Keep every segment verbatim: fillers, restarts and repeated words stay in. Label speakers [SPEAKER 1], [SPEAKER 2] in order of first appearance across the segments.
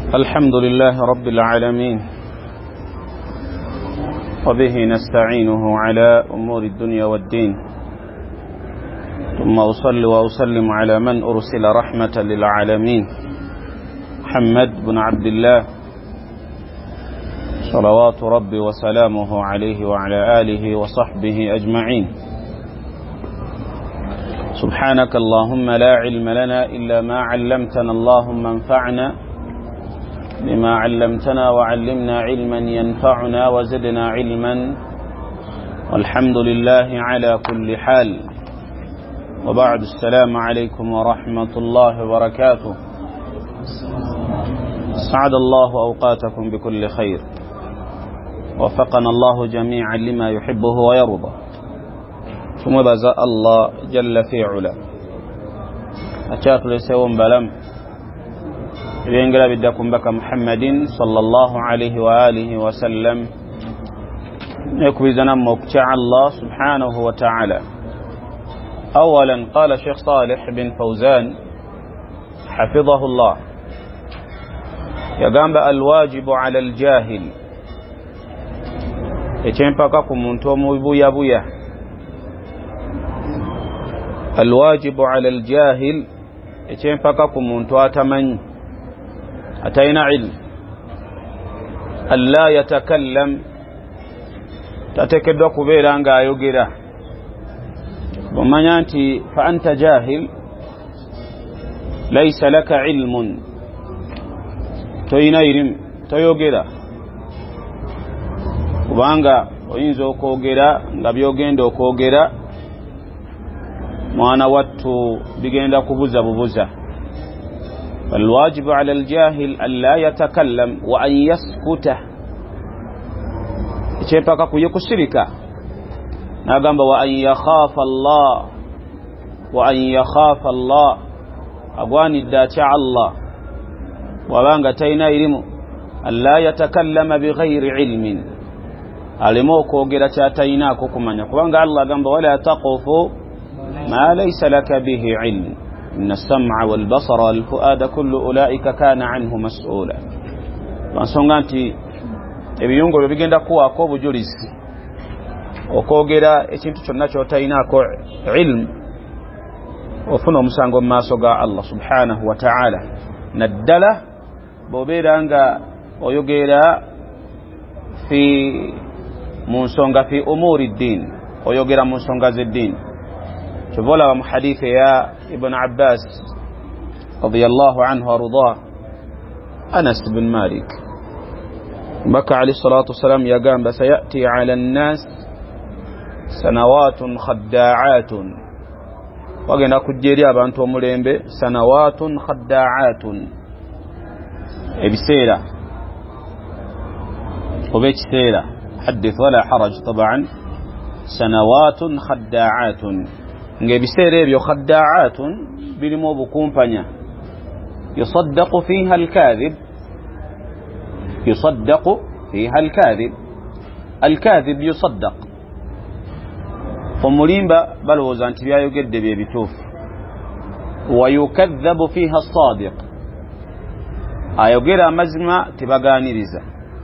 [SPEAKER 1] الحمد لله رب العالمين، وبه نستعينه على أمور الدنيا والدين، ثم أصلي وأسلم على من أرسل رحمة للعالمين محمد بن عبد الله صلوات ربي وسلامه عليه وعلى آله وصحبه أجمعين. سبحانك اللهم لا علم لنا إلا ما علمتنا، اللهم انفعنا بما علمتنا وعلمنا علما ينفعنا وزدنا علما، والحمد لله على كل حال. وبعد، السلام عليكم ورحمة الله وبركاته. سعد الله أوقاتكم بكل خير، وفقنا الله جميعا لما يحبه ويرضى. ثم بزاء الله جل في علا أشاك لسيوم بلم بينقل بدكم بك محمد صلى الله عليه وآله وسلم يكوي زنم مكتع الله سبحانه وتعالى. أولا قال شيخ صالح بن فوزان حفظه الله، يقام الواجب على الجاهل يتنفقكم منتم بويا بويا. الواجب على الجاهل يتنفقكم منتم أتمنى أتينا علم ألا يتكلم تتكدك بيرانغا يوغيرا ومن ينتي فأنت جاهل ليس لك علم توينا علم تويوغيرا وبانغا وينزو كوغيرا ngabiyogendo kogera mwana wattu bigenda kubuza bubuza. فالواجب على الجاهل ألا يتكلم وأن يسكت يتنفق كيكسرك ناقم وأن يخاف الله وأن يخاف الله أقوان الداتع الله وبانغ تينا إلمو ألا يتكلم بغير علم علموك وقرة تيناك كمان وبانغ الله قم ولا تقف ما ليس لك به علم إن السمع والبصر والفؤاد كل أولئك كان عنه مسؤولا. فانسونغانتي ebiyungo bigenda kuwa ko bujulizi okogera ekintu kyonna kyotainako ilmu ofuna omusango maaso ga Allah subhanahu wa ta'ala. naddala bobera nga oyogera fi munsonga fi umuri ddin, oyogera munsonga z'eddin. شوفوا من حديث يا ابن عباس رضي الله عنه وارضاه أنس بن مالك بكى عليه الصلاة والسلام يا قام سيأتي على الناس سنوات خداعات وقنا كجيريا بانتو مليمبي سنوات خداعات بسيرة وبيت سيرة حدث ولا حرج. طبعا سنوات خداعات نجبسير بيو خداعات بلمو بكومبانيا يصدق فيها الكاذب يصدق فيها الكاذب الكاذب يصدق فموليمبا بل وزانتي بيا يقد بي بتوف ويكذب فيها الصادق ايوغيرا مزمع تبغاني رزا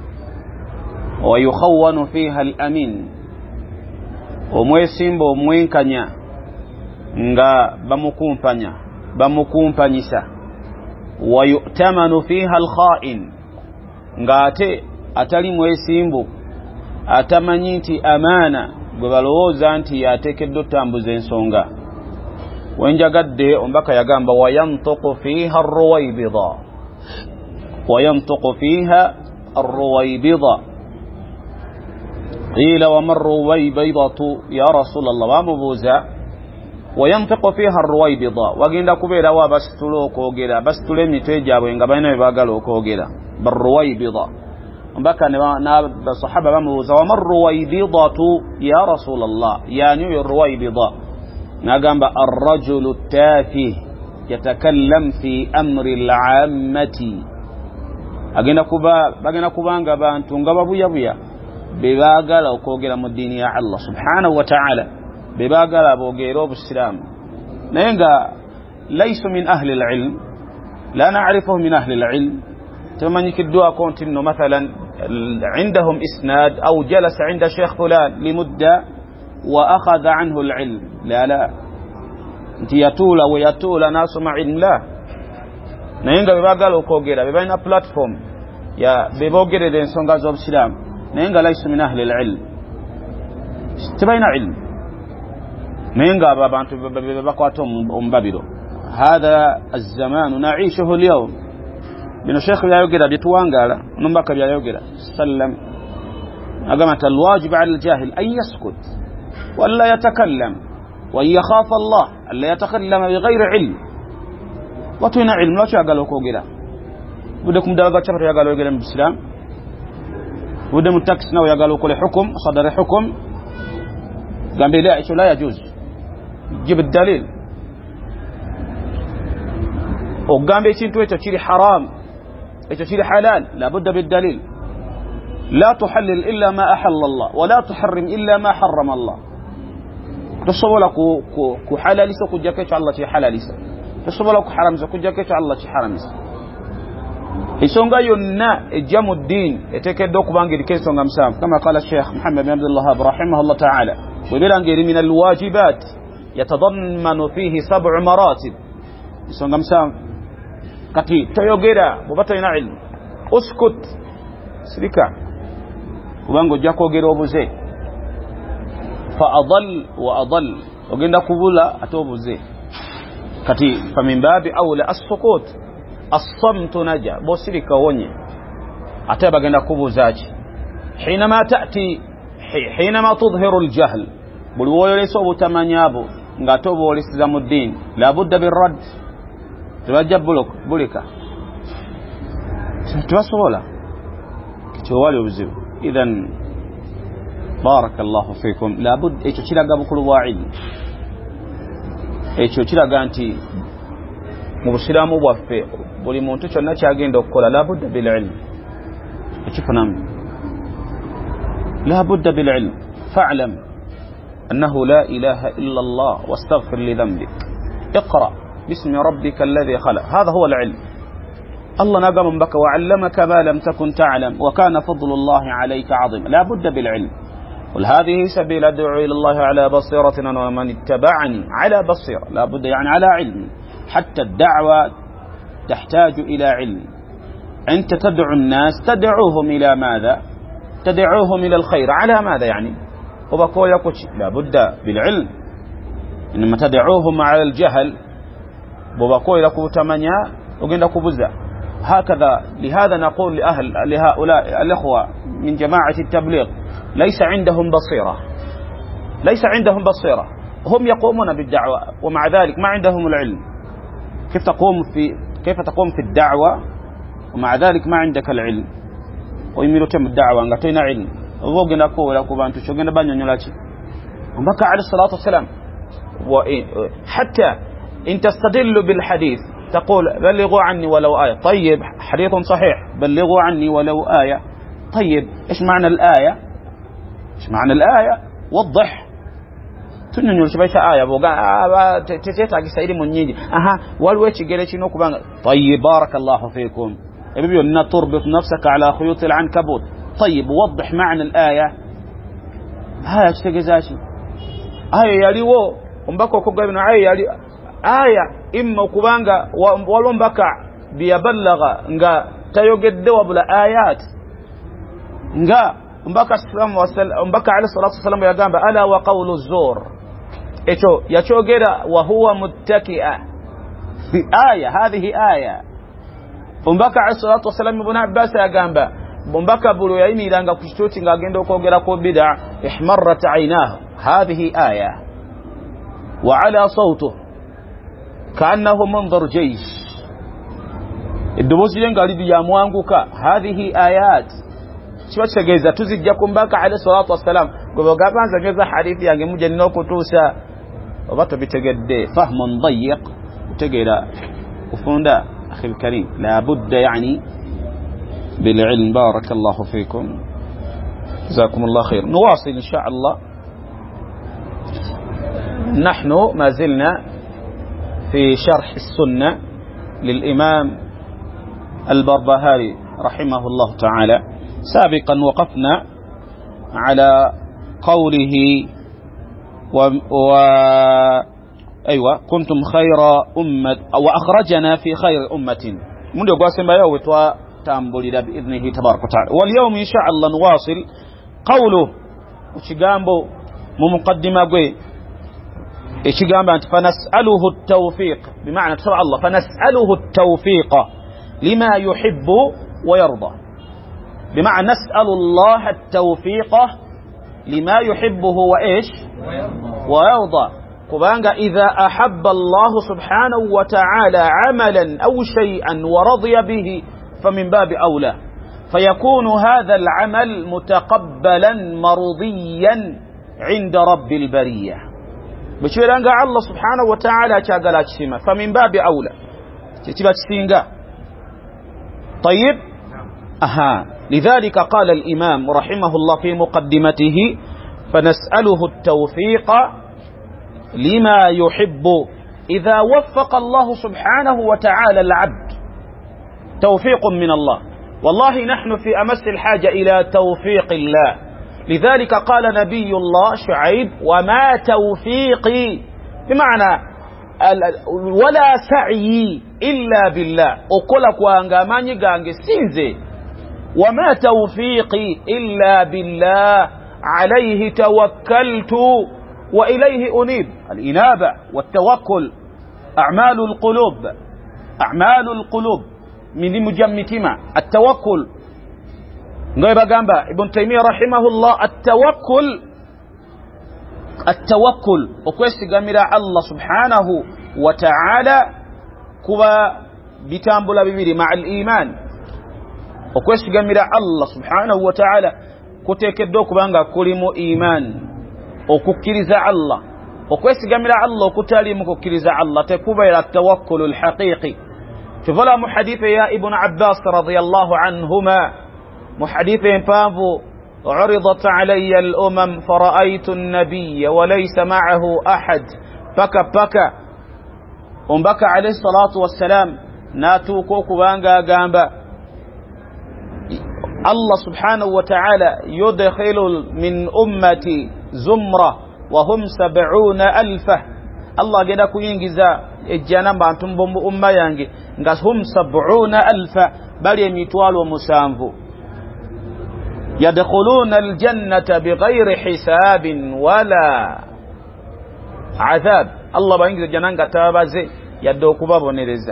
[SPEAKER 1] ويخون فيها الامين ومويسيمبو موينكانيا nga bamukumpanya bamukumpanyisa. wayutamanu fiha alkha'in ngate atali mwesimbu atamanyi nti amana gwe balowooza nti yateekeddwa otambuza ensonga. wenjagadde ombaka yagamba wayantuqu fiha arruwaybida wayantuqu fiha arruwaybida qila wama arruwaybidatu ya rasulallah wamubuuza وينطق فيها الرويبضة وقيل كبيرا وبستلو كوغيرا بستلو متجاب وينقبين ويباقلو كوغيرا بالرويبضة وبكى ناب الصحابة بموزا وما الرويبضة يا رسول الله يعني الرويبضة نقام الرجل التافه يتكلم في أمر العامة أقينا كبا بقينا كبا انقبا انتو انقبا بويا بويا بباقلو كوغيرا مدين يا الله سبحانه وتعالى بباقلا بوغيرو بالسلام نينغا ليس من أهل العلم لا نعرفه من أهل العلم تمني كدوا كونت إنه مثلا عندهم إسناد أو جلس عند شيخ فلان لمدة وأخذ عنه العلم. لا لا انت يطول ويطول ناس مع علم. لا نينغا بباقالو كوغيرا ببين بلاتفورم يا ببوغيرا دين سونغا زوب سلام نينغا ليس من أهل العلم تبين علم نينغا بابانتو بباقواتهم أمبابلو. هذا الزمان نعيشه اليوم. بنو شيخ بيا يوغيرا بيتوانغالا نمبكا بيا يوغيرا سلم أقامت الواجب على الجاهل أن يسكت ولا يتكلم وأن يخاف الله ألا يتكلم بغير علم. وتوين علم لا شاقلوا كوغيرا ودكم دلقات شفر يقالوا يقالوا بالإسلام ودم التاكسنا ويقالوا كل حكم صدر حكم قام بلا لا يجوز جيب الدليل وقام بيتين تشيري حرام تشيري حلال لابد بالدليل. لا تحلل إلا ما أحل الله ولا تحرم إلا ما حرم الله. تصور كو كو حلال سو كجاكش الله شي حلال سو تصور كو حرام سو كجاكش الله شي حرام سو. isonga yonna ejamu الدين etekedde okubanga likesonga musanvu kama qala Sheikh Muhammad bin Abdullah rahimahullah ta'ala webirangeri min alwajibat yatadammanu fihi sab'u maratib. isonga musanvu kati toyogera bobata ina ilmu uskut sirika kubango jakogera obuze fa adall wa adall ogenda kubula atobuze kati famimbabi awla as-sukut as-samt naja bosirika wonye ate bagenda kubuzachi حينما تأتي حينما تظهر الجهل bulwoyeleso butamanyabo ngatobo olisiza mu ddin la budda birrad tubajja bulok bulika tuwasola kitwali uzibu. idhan barakallahu fikum la bud echo kiraga bukulu wa'id echo kiraga nti mu busilamu bwaffe buli muntu kyonna kyagenda okukola la budda bil ilm ekifunamu la budda bil ilm fa'lam أنه لا إله إلا الله واستغفر لذنبك اقرأ باسم ربك الذي خلق. هذا هو العلم. الله نقم بك وعلمك ما لم تكن تعلم وكان فضل الله عليك عظيم. لا بد بالعلم. قل هذه سبيل أدعو إلى الله على بصيرة ومن اتبعني على بصيرة. لا بد يعني على علم. حتى الدعوة تحتاج إلى علم. أنت تدعو الناس تدعوهم إلى ماذا؟ تدعوهم إلى الخير على ماذا يعني؟ وبقول يقول لا بد بالعلم. إنما تدعوهم على الجهل وبقول يقول تمنيا وقلنا كبزة. هكذا لهذا نقول لأهل لهؤلاء الأخوة من جماعة التبليغ ليس عندهم بصيرة ليس عندهم بصيرة. هم يقومون بالدعوة ومع ذلك ما عندهم العلم. كيف تقوم في كيف تقوم في الدعوة ومع ذلك ما عندك العلم؟ ويميلوا تم الدعوة أنقطينا علم وغنا كو ولا كو بانتو شغنا بانيولاتي ومكة عليه الصلاة والسلام. حتى إن تستدل بالحديث تقول بلغوا عني ولو آية. طيب حديث صحيح بلغوا عني ولو آية. طيب إيش معنى الآية؟ إيش معنى الآية؟ وضح تنيول شبيت آية بوغا تتاكي سيدي منيجي أها والويتش جلتي نوكو بان. طيب بارك الله فيكم يبيو أن تربط نفسك على خيوط العنكبوت. طيب وضح معنى الآية. هاي اشتغزاشي آية ياليو ومبكو كوغا بن آية يالي آية إما كوبانغا ولومبكا بيبلغ nga tayogeddewa bula ayat nga mbaka sallallahu wasallam mbaka alayhi salatu wasallam yagamba ala wa qawlu zur echo yachogera wa huwa muttaki'a aya hadhihi aya mbaka alayhi salatu wasallam ibn Abbas yagamba mbaka bulu yayimiranga kuchitoti ngagenda okogera ko bid'a ihmarrat aynahu hadhihi aya wa ala sawtuhu كأنه منظر جيش الدبوس ينقل بيا مwanguka هذه آيات شو تشغيزا تزجكم باك عليه الصلاة والسلام قبل جزا حديث يعني مجننو كتوسا وبطل بتجد فهم ضيق وتجد وفوندا أخي الكريم لابد يعني بالعلم. بارك الله فيكم جزاكم الله خير. نواصل إن شاء الله. نحن ما زلنا في شرح السنة للإمام البربهاري رحمه الله تعالى. سابقا وقفنا على قوله و, و... أيوة كنتم خير أمة وأخرجنا في خير أمة من يقاسم بيوت وتأمبولي بإذنه تبارك وتعالى. واليوم إن شاء الله نواصل قوله وشيغامبو ممقدمة قوي شيغامبو فنسأله التوفيق بمعنى تسرع الله فنسأله التوفيق لما يحب ويرضى بمعنى نسأل الله التوفيق لما يحبه وإيش ويرضى كبانغا إذا أحب الله سبحانه وتعالى عملا أو شيئا ورضي به فمن باب أولى فيكون هذا العمل متقبلا مرضيا عند رب البرية بشيرانغا الله سبحانه وتعالى شاغلا تشيما فمن باب أولى تتبع تشينغا. طيب أها لذلك قال الإمام رحمه الله في مقدمته فنسأله التوفيق لما يحب. إذا وفق الله سبحانه وتعالى العبد توفيق من الله والله نحن في أمس الحاجة إلى توفيق الله. لذلك قال نبي الله شعيب وما توفيقي بمعنى ولا سعي إلا بالله أقولك وأنغاماني غانغي سينزي وما توفيقي إلا بالله عليه توكلت وإليه أنيب. الإنابة والتوكل أعمال القلوب أعمال القلوب من مجمتما. التوكل غير جنبا ابن تيمية رحمه الله التوكل التوكل وكويس جميل الله سبحانه وتعالى كوا بتامبولا بيبي مع الإيمان وكويس جميل الله سبحانه وتعالى كتكدوك بانغا كلمو إيمان وككرز الله وكويس جميل الله كتالي مككرز الله تكوب إلى التوكل الحقيقي. فلا محدث يا ابن عباس رضي الله عنهما محدث فانفو عرضت علي الأمم فرأيت النبي وليس معه أحد بكى بكى ومبكى عليه الصلاة والسلام ناتو كوكو بانغا غامبا الله سبحانه وتعالى يدخل من أمتي زمرة وهم سبعون ألفة الله جدا كوينجزا الجنام بانتم بمب أمة يانجي هم سبعون ألفة بل يميتوال ومسانفو يدخلون الجنة بغير حساب ولا عذاب. الله بينجز جنان كتابة زي يدوكو بابو نرزا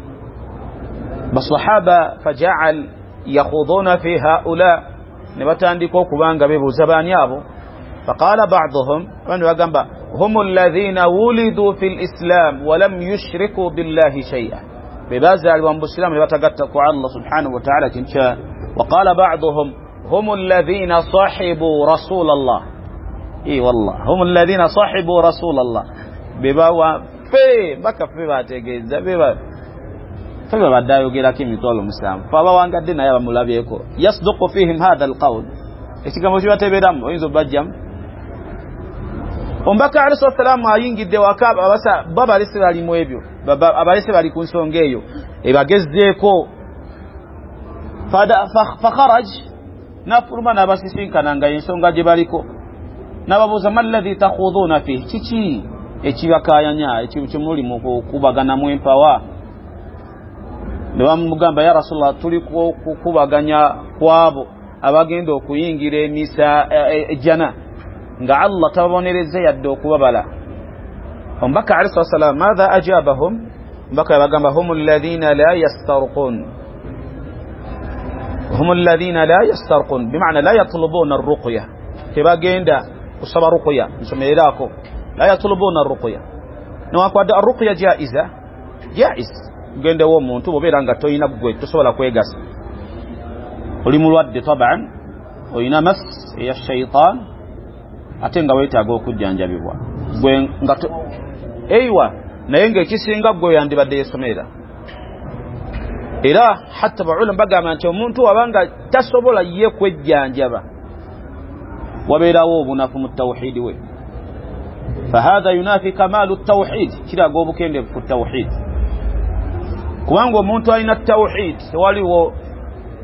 [SPEAKER 1] بصحابة فجعل يخوضون في هؤلاء نبتان دي كوكو بانغا بيبو زبان يابو فقال بعضهم هم الذين ولدوا في الإسلام ولم يشركوا بالله شيئا ببازع الوان بسلام نبتاقتكوا على الله سبحانه وتعالى تنشاء. وقال بعضهم هم الذين صاحبوا رسول الله اي والله هم الذين صاحبوا رسول الله بباوا في بكا في باتيجيزا ببا فبا دايو غير كيمي تولو مسلم فبا وانغا دينا يا مولابيكو يصدق فيهم هذا القول اشيكا مشوا تبيدام وينزو بجام ombaka عليه الصلاه والسلام ayingide wakaba abasa baba lisirali mwebyo baba abalese bali kunsongeyo ebagezeko fada fakharaj nafuruma nabasisinka nanga ensonga gye baliko nababuza malladhi takhuduna fi chichi ekibakayanya ekimuli mu kubagana mu empawa nebamugamba ya rasulullah tuli kubaganya kwabo abagenda okuyingira emisa ejana nga Allah tabonereze yadde okubabala. ombaka alayhi wasallam madha ajabahum mbaka bagamba hum alladhina la yastarqun هم الذين لا يسترقون بمعنى لا يطلبون الرقية كبا جيندا وصبا رقية نسميلاكو لا يطلبون الرقية نواكو الرقية جائزة جائز جيندا ومون تو بيرانغا توينا بغوي تسولا كويغاس ولمولود طبعا وينا مس هي الشيطان atenga weta go kujjanjabibwa gwe ngato eiwa naye ngekisinga gwe yandibadde yesomera era hatta baulama bagamba nti omuntu abanga tasobola ye kwejjanjaba wabeerawo obunafu mu tawhid we fahadha yunafi kamalu at-tawhid kiraga obukende ku tawhid kubanga omuntu alina tawhid waliwo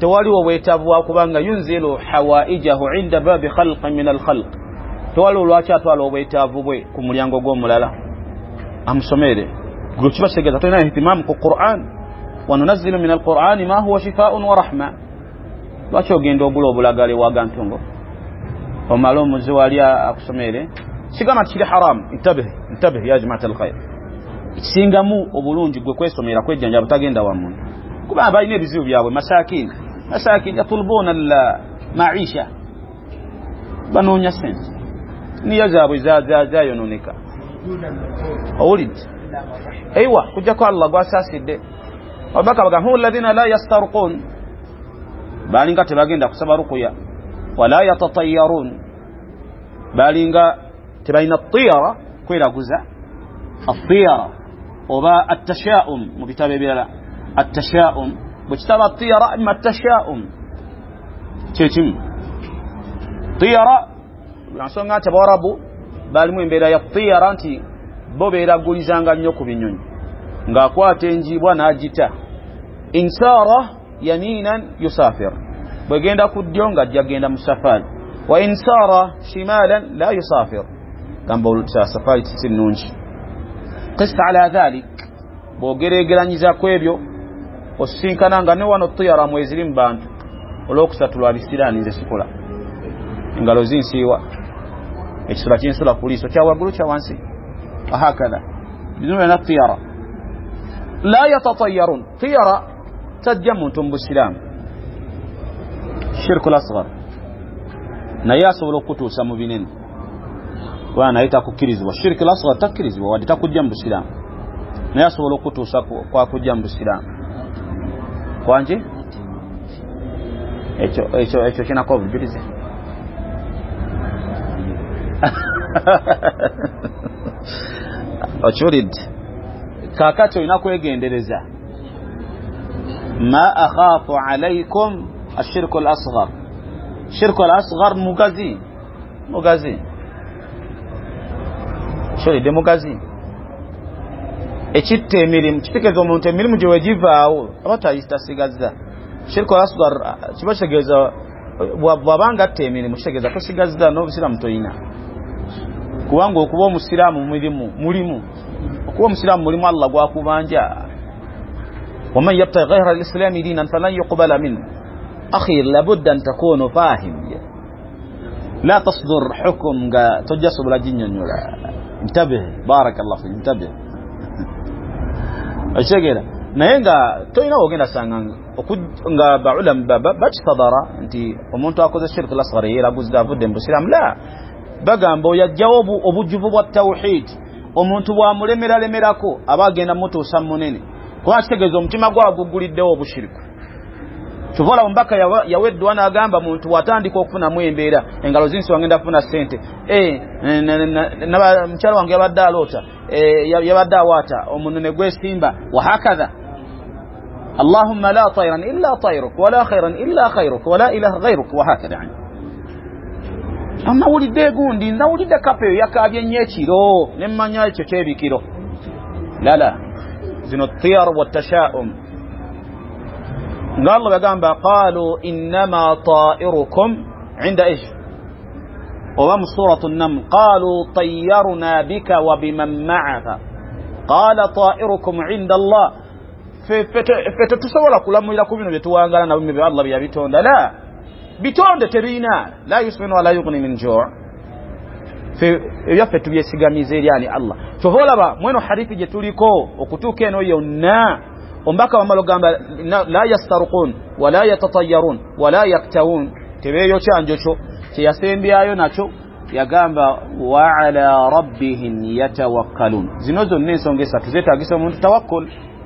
[SPEAKER 1] tewaliwo obwetaavu bwa kubanga yunzilu hawaijahu inda babi khalqin min alkhalq tewaliwo lwaki atwala obwetaavu bwe ku mulyango gw'omulala amusomere gwe kibategeeza tulina ihtimamu ku Qur'an wa nunazzilu min alqur'ani ma huwa shifaa'un wa rahma lwaki ogenda ogula obulagale waga ntongo omala omuzi wali akusomere sigama kiri haram intabih intabih ya jamaat alkhair singamu obulungi gwe kwesomera kwejjanja butagenda wamuntu kuba balina ebizibu byabwe masakin masakin yatulubuna maisha banoonya sente niyo zaabwe zayononeka owulidde eiwa kujjako Allah gwasaasidde wabaka baga hu alladhina la yastarqun balinga tebagenda kusaba ruqya wala yatatayyarun balinga tebalina tiyara kweraguza atiyara oba attasha'um mu bitabe birala attasha'um bwekitaba tiyara imma attasha'um kyekimu tiyara ansonga nti abawarabu balimu embeera ya tiyara nti bo beeragulizanga nnyo ku binyonyi ng'akwata enjibwa n'agita insara yaminan yusafir bwegenda ku ddyo ng'ajja genda mu safari wa insara shimalan la yusafir gamba safari si nnungi qis ala dhalik bw'ogereegeranyiza ku ebyo osisinkana nga ne wano tiyara mweziri mu bantu olw'okusatu lwa bisiraani nze sikola engalo zinsiiwa ekisula kinsula ku liiso kya waggulu kya wansi wahakadha biduni na tiyara la yatatayyarun tiyara tajja muntu mu busiraamu shirku lasghar naye asobola okutuusa mu binene kubanga naye takukkirizibwa shirku lasghar takkirizibwa wadde takujja mu busiraamu naye asobola okutuusa kwakujja mu busiraamu kwanje ekyo ekyo ekyo kinako obujulize okiwulidde kaakati olina kwegendereza ma akhaafu alaykum ashirku al asghar shirku al asghar mugazi mugazi kiwulidde mugazi ekitta emirimu kitegeeza omuntu emirimu gye wegivaawo aba tasigazza shirku al asghar kiba kitegeeza bw'abanga atta emirimu kitegeeza tosigazza n'obusiraamu toyina kubanga okuba omusiraamu mulimu mulimu okuba omusiraamu mulimu Allah gwakubanja waman yabtaghi ghayra al-islami dinan falan yuqbala minhu akhi labudda an takunu fahim la tasdur hukm ga tojasu la jinyonyola intabih barakallahu fi intabih ashegera naye nga toyina ogenda sanga nga baulam bakitadara nti omuntu akoze shirku lasghar yeraguza avudde mu busiraamu la bagamba oyajjawo obujjuvu bwa tawhid omuntu bwamulemera lemerako aba agenda mutuusa munene kuba kitegeeza omutima gwaguguliddewo obushiriku tuvola ombaka yaweddwa n'agamba muntu watandika okufunamu embeera engalo zinsi wangenda kufuna ssente mukyalo wange yabadde aloota yabadde awaata omunene gwesimba wahakadha allahumma la tayran illa tayruk wala khayran illa khayruk wala ilaha ghayruk wahakadha yani amawulidde gundi nawulidde kapeyo yakabye nnyo ekiro ne mmanya ekyo kyebikiro lala zino tiyar wa tashaum nga Allah bagamba qalu innama ta'irukum inda ish wa mu suratu an-naml qalu tayyarna bika wa biman ma'aka qala ta'irukum inda Allah fete tusobola kulamulira ku bino bye tuwangala na bimwe Allah byabitonda la bitonde terina la yusminu wala yughni min ju' fe yaffe tubyesigamize eri ani Allah tovolaba mweno hadithi je tuliko okutuka eno yonna ombaka wamalo gamba la yastarqun wala yatatayyarun wala yaktawun tebeyo kyanjo kyo kyeyasembyayo nacho yagamba wa ala rabbihim yatawakkalun zino zonna ensonga esatu zetagisa omuntu tawakkul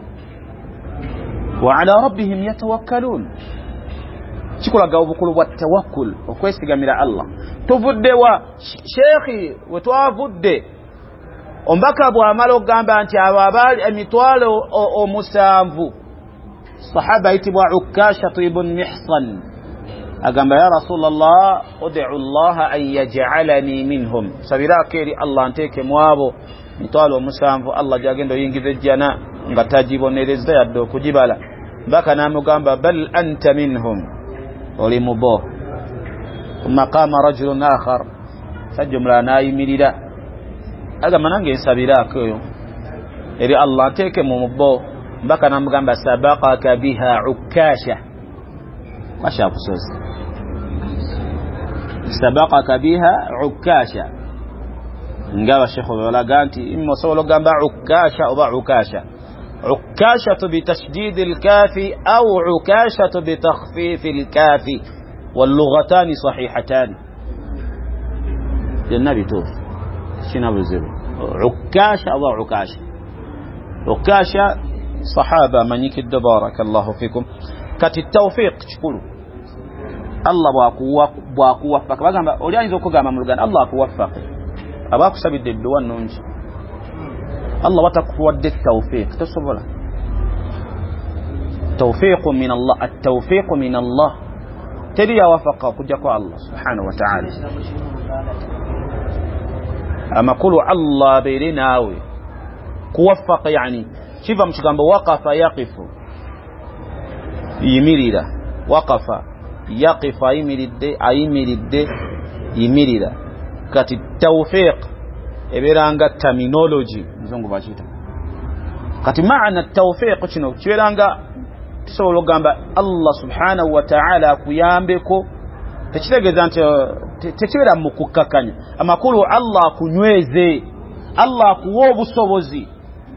[SPEAKER 1] wa ala rabbihim yatawakkalun kikulaga obukulu bwa tawakkul okwesigamira Allah tuvuddewa shekhi wetwavudde ombaka bw'amala ogamba nti abo abali emitwalo omusanvu sahaba yitibwa Ukasha ibn Mihsan agamba ya Rasulullah ud'u Allah an yaj'alani minhum sabiraka eri Allah nteke mwabo mitwalo omusanvu Allah jagendo yingize jana nga tajibonereza yadde okujibala mbaka namugamba bal anta minhum oli mubo maqama rajulun akhar sajumla nayimirira aga manange nsabirako yo eri Allah teke mu mubo mbaka namugamba sabaqaka biha ukasha masha kusozi sabaqaka biha ukasha ngawa shekho walaga nti immo solo gamba ukasha oba ukasha ukasha bitashdid alkafi au ukasha bitakhfif alkafi واللغتان صحيحتان النبي توف شنو بزيرو عكاشة أو عكاشة عكاشة صحابة من يكد بارك الله فيكم كت التوفيق تقولوا الله باكو باكو وفق بقى أولياء يزوجوا جامع ملقان الله كوفق أباكو سبيد الدوان نونج الله وتقوى التوفيق تصبر توفيق من الله التوفيق من الله تري وفق كجكو الله سبحانه وتعالى أما قولوا الله بيرناوي كوفق يعني شوف مش كان وقف يقف يميريدا وقف يقف يميريدا يميريدا يميريدا كات التوفيق إبرانغا terminology مزونغو باشيتا كات معنى التوفيق شنو تشيرانغا tisolo gamba Allah subhanahu wa ta'ala kuyambeko tekitegeza nti tekibera mu kukakanya amakulu Allah kunyweze Allah kuwa obusobozi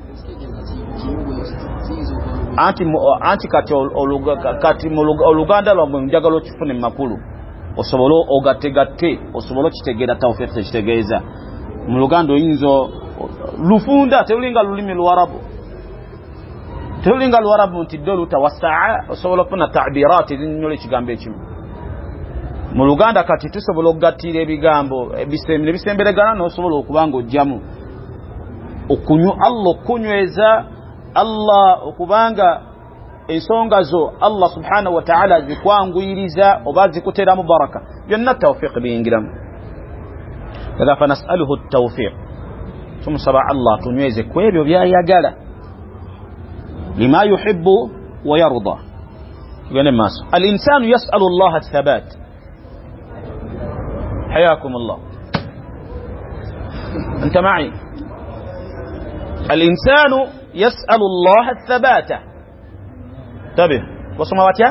[SPEAKER 1] anti anti kati kati oluganda lwa njagalo kifune makulu osobolo ogategate osobolo kitegera tawfiq kitegeza mu luganda oyinzo lufunda telinga lulimi lwarabu tulinga lwarabu nti dolu tawassaa osobola kufuna ta'birat ezinyole kigambo ekimu mu luganda kati tusobola okugattira ebigambo ebisembere bisemberegana n'osobola okubanga ojjamu okunyu Allah okunyweza Allah okubanga ensonga zo Allah subhanahu wa ta'ala zikwanguyiriza oba zikuteramu baraka byonna tawfiq biyingiramu kadha fa nas'aluhu at-tawfiq tumusaba Allah tunyweze kwebyo byayagala لما يحب ويرضى يعني الناس الإنسان يسأل الله الثبات حياكم الله أنت معي الإنسان يسأل الله الثبات انتبه وصمواتيا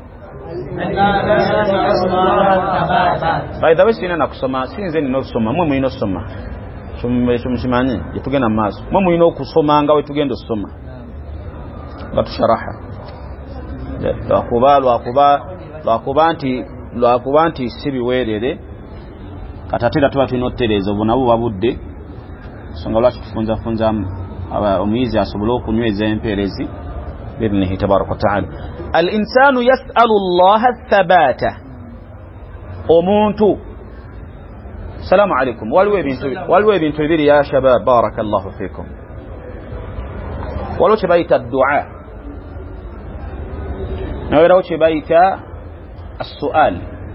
[SPEAKER 1] فإذا بسينا نقصما سينزين نقصما مو مينو السما شم شماني يتوجنا الناس مو مينو كسما عنغا ويتوجنا السما batusharaha lwakuba lwakuba lwakuba nti lwakuba nti sibiweerere katatera tuba tunotereza obunabo babudde songa lwaki tufunza funza omuyizi asobola okunyweza empeerezi birnihi tabaraka wataala al-insanu yas'alu Allah athabata omuntu salamu alaikum waliwo ebintu waliwo ebintu bibiri ya shabab barakallahu fikum waliwo kyebayita ad-du'a نويرو تبايتا السؤال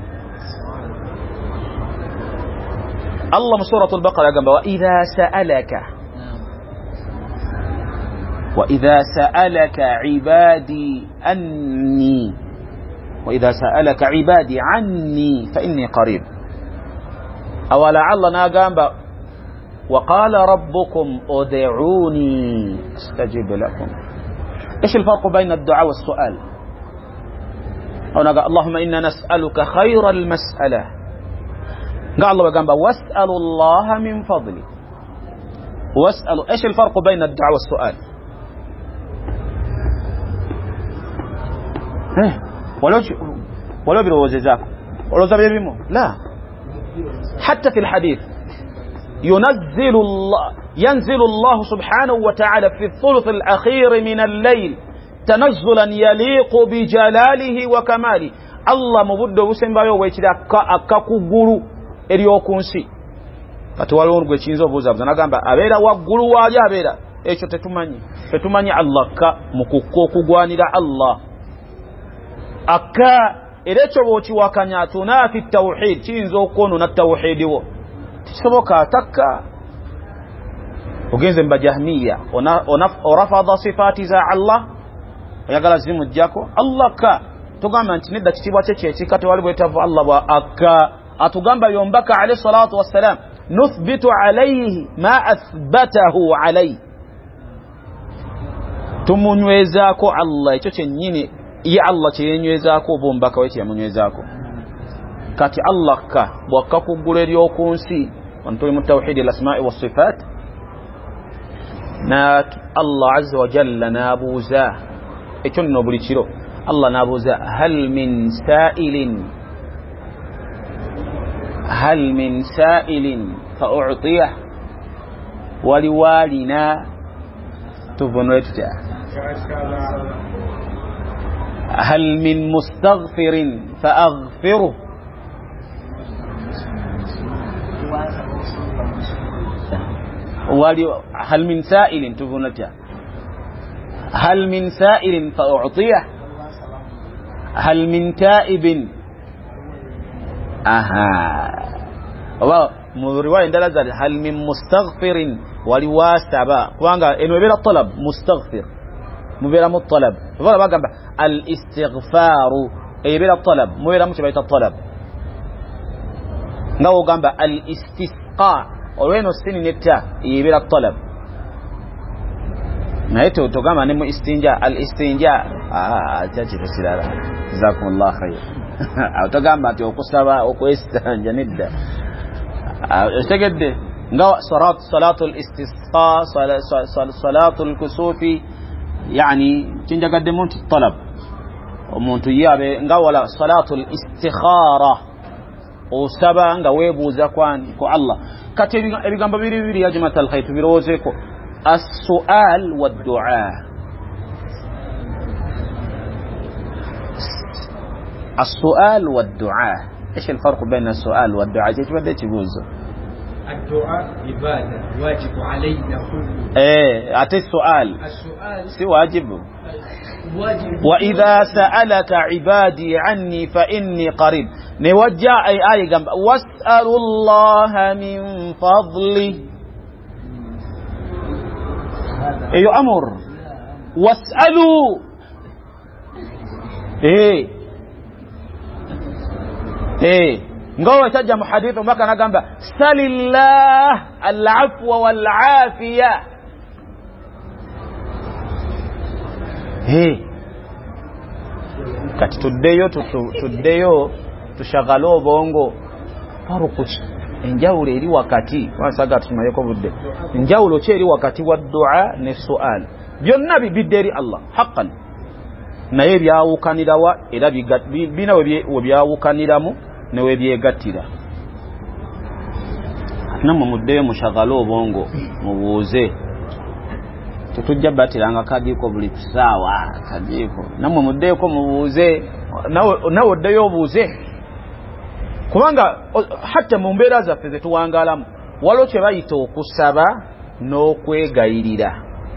[SPEAKER 1] الله من سورة البقرة قال وإذا سألك وإذا سألك عبادي أني وإذا سألك عبادي عني فإني قريب أو لعلنا قال وقال ربكم ادعوني استجب لكم. إيش الفرق بين الدعاء والسؤال؟ هنا قال اللهم إنا نسألك خير المسألة قال الله وقال واسأل الله من فضله واسأل. إيش الفرق بين الدعاء والسؤال؟ إيه ولو ولو بروزيزاكم ولو زبيبيمو لا حتى في الحديث ينزل الله ينزل الله سبحانه وتعالى في الثلث الأخير من الليل تنزلا يليق بجلاله وكماله. الله مبدو وسمبايو ويتدا akakuguru eryokunsi kati walongo gwechinzo buza nagamba abera waggulu wali abera ekyo tetumanyi tetumanyi Allah ka mukukko kugwanira Allah aka erecho bochi wakanya tunafi tauhid chinzo kono na tauhidi wo tisoboka ataka ugenze mbajahmiya ona ona orafadha sifati za Allah yagala zimu jako Allah ka tugamba nti nedda kitibwa kye kyeki kati wali bwetavu Allah bwa akka atugamba yombaka alayhi salatu wassalam nuthbitu alayhi ma athbatahu alayhi tumunywezako Allah ekyo kyennyini ye Allah kyenywezako bombaka we kyemunywezako kati Allah ka bwakka kuggula eryokunsi wantuli mu tawhid al-asma'i was-sifat na Allah azza wa jalla nabuza ekyo nno buli kiro Allah nabuza hal min sa'ilin hal min sa'ilin fa'u'tiyah waliwalina tubunweta هل من مستغفر فأغفره هل من سائل تبنته هل من سائل فأعطيه هل من تائب أها رواية دلزل هل من مستغفر ولواسبا كوانغا إنه بلا الطلب مستغفر مبلا مطلب فلا ما جنب الاستغفار أي بلا الطلب مبلا مش بيت الطلب نو جنب الاستسقاء وين السن نتا أي بلا الطلب ما يتو تو جنب نمو استنجاء الاستنجاء آه تجي بسيرة جزاكم الله خير أو تو جنب تو قصبا أو كويس جندا استجد نو صلاة صلاة الاستسقاء صلاة صلاة الكسوف يعني تنجا قدمون الطلب ومونتو يابي نقولا صلاة الاستخارة وسبا نقويبو زكوان كو الله كاتبي بيغامبا بيري بيري يا جماعة الخير بيروزيكو السؤال والدعاء السؤال والدعاء ايش الفرق بين السؤال والدعاء جيت بديت تقولوا
[SPEAKER 2] الدعاء عبادة واجب علينا كله
[SPEAKER 1] ايه اتي السؤال
[SPEAKER 2] السؤال
[SPEAKER 1] سي واجب
[SPEAKER 2] واجب
[SPEAKER 1] واذا سالك عبادي عني فاني قريب نوجع اي اي جنب واسالوا الله من فضله اي امر واسالوا ايه ايه ngowe taja muhadithu mpaka anagamba salillah al-afwa wal-afiya hey kati tuddeyo tuddeyo tushagalo bongo faruku enjawulo eri wakati wasaga tumayeko budde enjawulo kyeri wakati wa du'a ne su'al byonna bibidde eri Allah haqqan naye byawukanirawa era bina we byawukaniramu newe byegattira namwe muddeyo mushagalo obongo mubuuze tutujja batiranga kadiko buli sawa kadiko namwe muddeyo ko mubuuze nawe nawe oddeyo obuuze kubanga hatta mu mbeera zaffe ze tuwangalamu waliwo kye bayita okusaba n'okwegayirira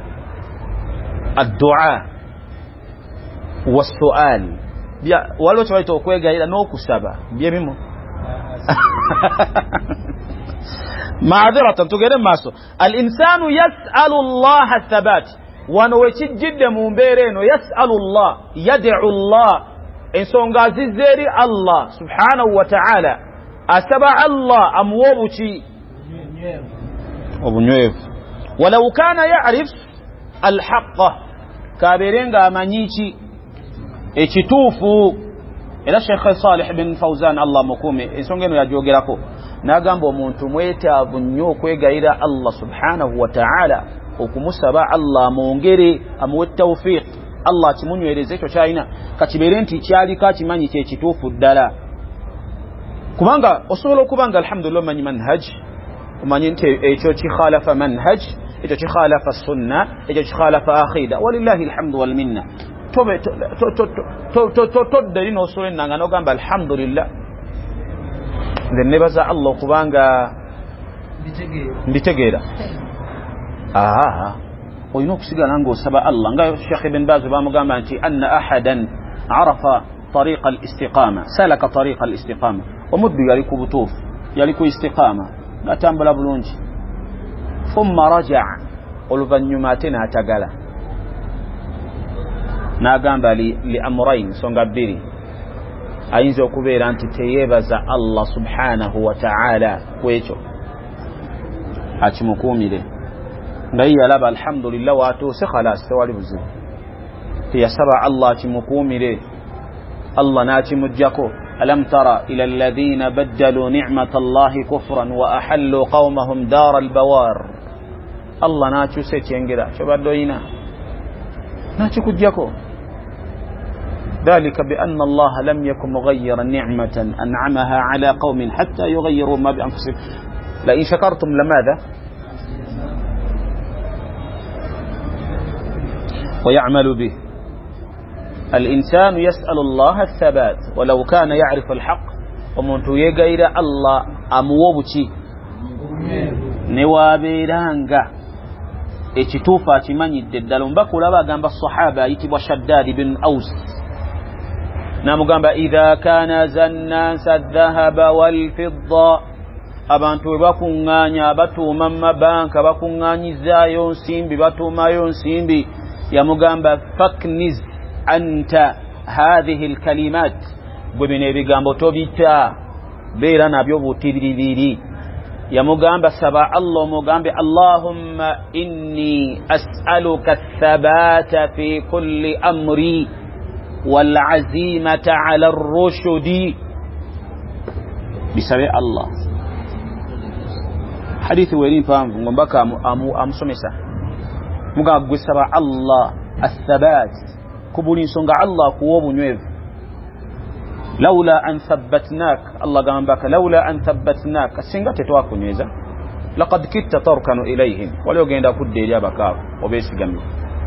[SPEAKER 1] addu'a wassu'al bya waliwo kye bayita okwegayirira n'okusaba byebimu معذرة تقول ماسو الإنسان يسأل الله الثبات ونوشجد منبرين يسأل الله يدعو الله إن سونغازي زيري الله سبحانه وتعالى أسبع الله أموبتي وبنيف ولو كان يعرف الحق كابرين غامانيتي اتشتوفو إلى الشيخ صالح بن فوزان الله مكومي إن سونغينو يجوغيراكو nagamba omuntu mwetaavu nnyo okwegayira Allah subhanahu wa ta'ala okumusaba Allah mwongere amuwe tawfiq Allah kimunywereze ekyo kyalina kakibeere nti kyalika kimanyi kye kituufu ddala kubanga osobola okubanga alhamdulillah manyi manhaj omanyi nti ekyo kikhalafa manhaj ekyo kikhalafa sunna ekyo kikhalafa akhida walillahi alhamdu wal minna tobe todde lino osobola ennanga n'ogamba alhamdulillah nze nebaza Allah kubanga mbitegeera aha oyina okusigala ng'osaba Allah nga Sheikh Ibn Baz bamugamba nti anna ahadan arafa tariqa al-istiqama salaka tariqa al-istiqama omuddu yali ku butuufu yali ku istiqama natambula bulungi thumma raja'a oluvannyuma ate n'atagala n'agamba li amrayn songa bbiri ayinza okubeera nti teyeebaza Allah subhanahu wa ta'ala kwekyo akimukuumire nga yalaba alhamdulillah watuuse khalas tewali buzibu teyasaba Allah akimukuumire Allah n'akimuggyako alam tara ila alladhina baddalu ni'mata Allahi kufran wa ahallu qawmahum dara albawar Allah n'akyusa ekyengera kyobadde oyina n'akikuggyako ذلك بأن الله لم يكن مغيرا نعمة أنعمها على قوم حتى يغيروا ما بأنفسهم لئن شكرتم لماذا ويعمل به الإنسان يسأل الله الثبات ولو كان يعرف الحق ومن يغير الله أموبتي نوابيرانغا ekituufu akimanyidde ddala mbakulaba agamba sahaba ayitibwa Shaddad bin Aus namugamba idha kana zannasa adh-dhahaba wal-fidda abantu we bakuŋŋaanya batuuma mu mabanka bakuŋŋaanyizaayo nsimbi batuumayo nsimbi yamugamba fakniz anta hadhihi al-kalimat gwe bino ebigambo tobita beera nabyo butiribiri yamugamba saba Allah omugambe Allahumma inni as'aluka ath-thabata fi kulli amri والعزيمة على الرشد بسبب الله حديث ويرين فهم مبكى أمو أم سمسة مقا بسبب الله الثبات كبولين سنغ الله كوب نويف لولا أن ثبتناك الله قام بك لولا أن ثبتناك السنغة تتواكو نيزا لقد كدت تركن إليهم ولو قيندا كد يا بكار وبيس جميل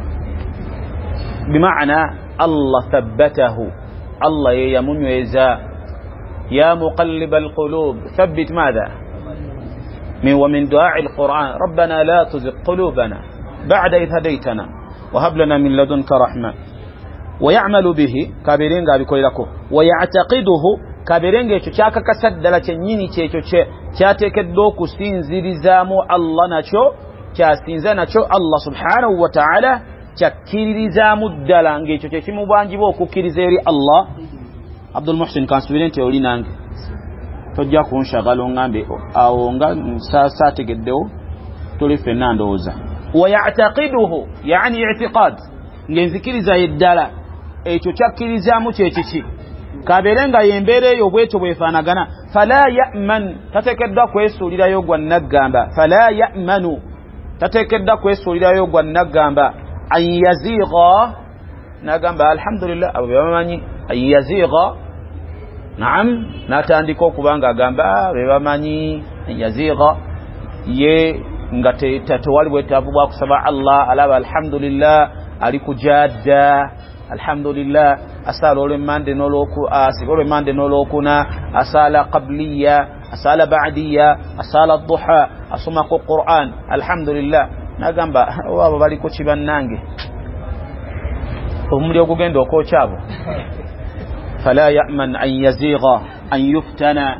[SPEAKER 1] بمعنى الله ثبته الله يمن ويزا يا مقلب القلوب ثبت ماذا من ومن دعاء القرآن ربنا لا تزغ قلوبنا بعد إذ هديتنا وهب لنا من لدنك رحمة ويعمل به كابرين غابي كويلكو ويعتقده كابرين غيتشو تشاكا كسدلا تشيني تشيتشو تشاتيكدو كسينزيريزامو الله ناتشو تشاسينزا ناتشو الله سبحانه وتعالى kyakkiririzaamu ddala ng'ekyo kye kimubwanjibwa okukkiriza eri Allah. Abdul Muhsin kansubirente oli nange tojja kunshagala ongambe awo nga saategeddewo tuli ffenna ndowooza. wa ya'taqiduhu yani i'tiqad ng'enzikiriza yeddala ekyo kyakkirizaamu kyekiki kabeere nga yembeera eyo bwekyo bwefaanagana. fala ya'man tateekeddwa kwesuulirayo gwa naggamba fala ya'manu tateekeddwa kwesuulirayo gwa naggamba an yazigha nagamba alhamdulillah abo bamanyi an yazigha naam natandika okubanga agamba bebamanyi an yazigha ye nga tetewali bwetaavu bwa kusaba Allah alaba alhamdulillah ali kujadda alhamdulillah asala olw'emmande n'olwoku asiga olw'emmande n'olwokuna asala qabliya asala ba'diya asala duha asomako Qur'an alhamdulillah nagamba wabo bali ku kibannange omuli ogugenda okwokyabo. fala ya'man an yazigha an yuftana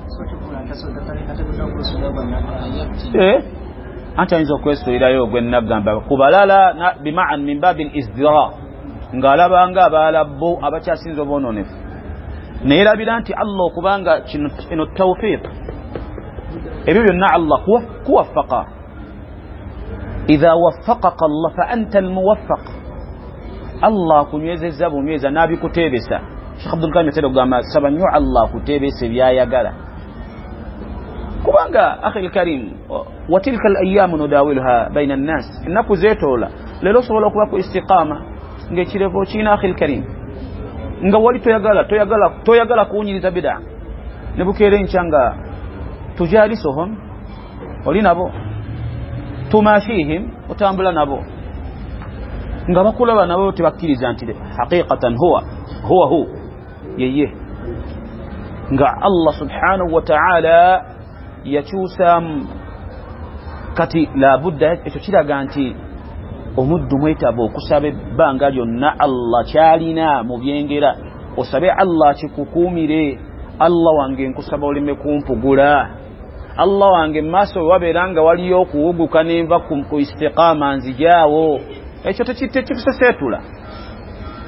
[SPEAKER 1] eh anta ayinza okwesuulirayo gwe nagamba kubalala bimaan min babil izdira ng'alabanga abalabbo abakyasinza obwononefu neerabira nti Allah okubanga kino tawfiq ebyo byonna Allah kuwaffaqa. إذا وفقك الله فأنت الموفق. الله كنيزة بنيزة نبي كتابسة شيخ عبد القادر يتلو قام سبنيو الله كتابسة بيا يا جلا كبانغا أخي الكريم وتلك الأيام نداولها بين الناس إنكو زيتولا للو سولو كواكو استقامة نجي تشيلفو تشينا أخي الكريم nga wali toyagala toyagala toyagala kunyiriza bid'a nebukere nchanga tujalisuhum oli nabo tumashihim utambula nabo nga bakulaba nabo tibakkiriza nti haqiqatan huwa huwa hu yeye nga Allah subhanahu wa ta'ala yachusa kati la budda ekyo kiraga nti omuddu mwetabo okusabe banga lyonna Allah kyalina mu byengera osabe Allah kikukuumire. Allah wange nkusaba oleme kumpugula. Allah wange maso waberanga waliyo okuwuguka nenva ku istiqama nzijaawo ekyo tekitte kifusesetula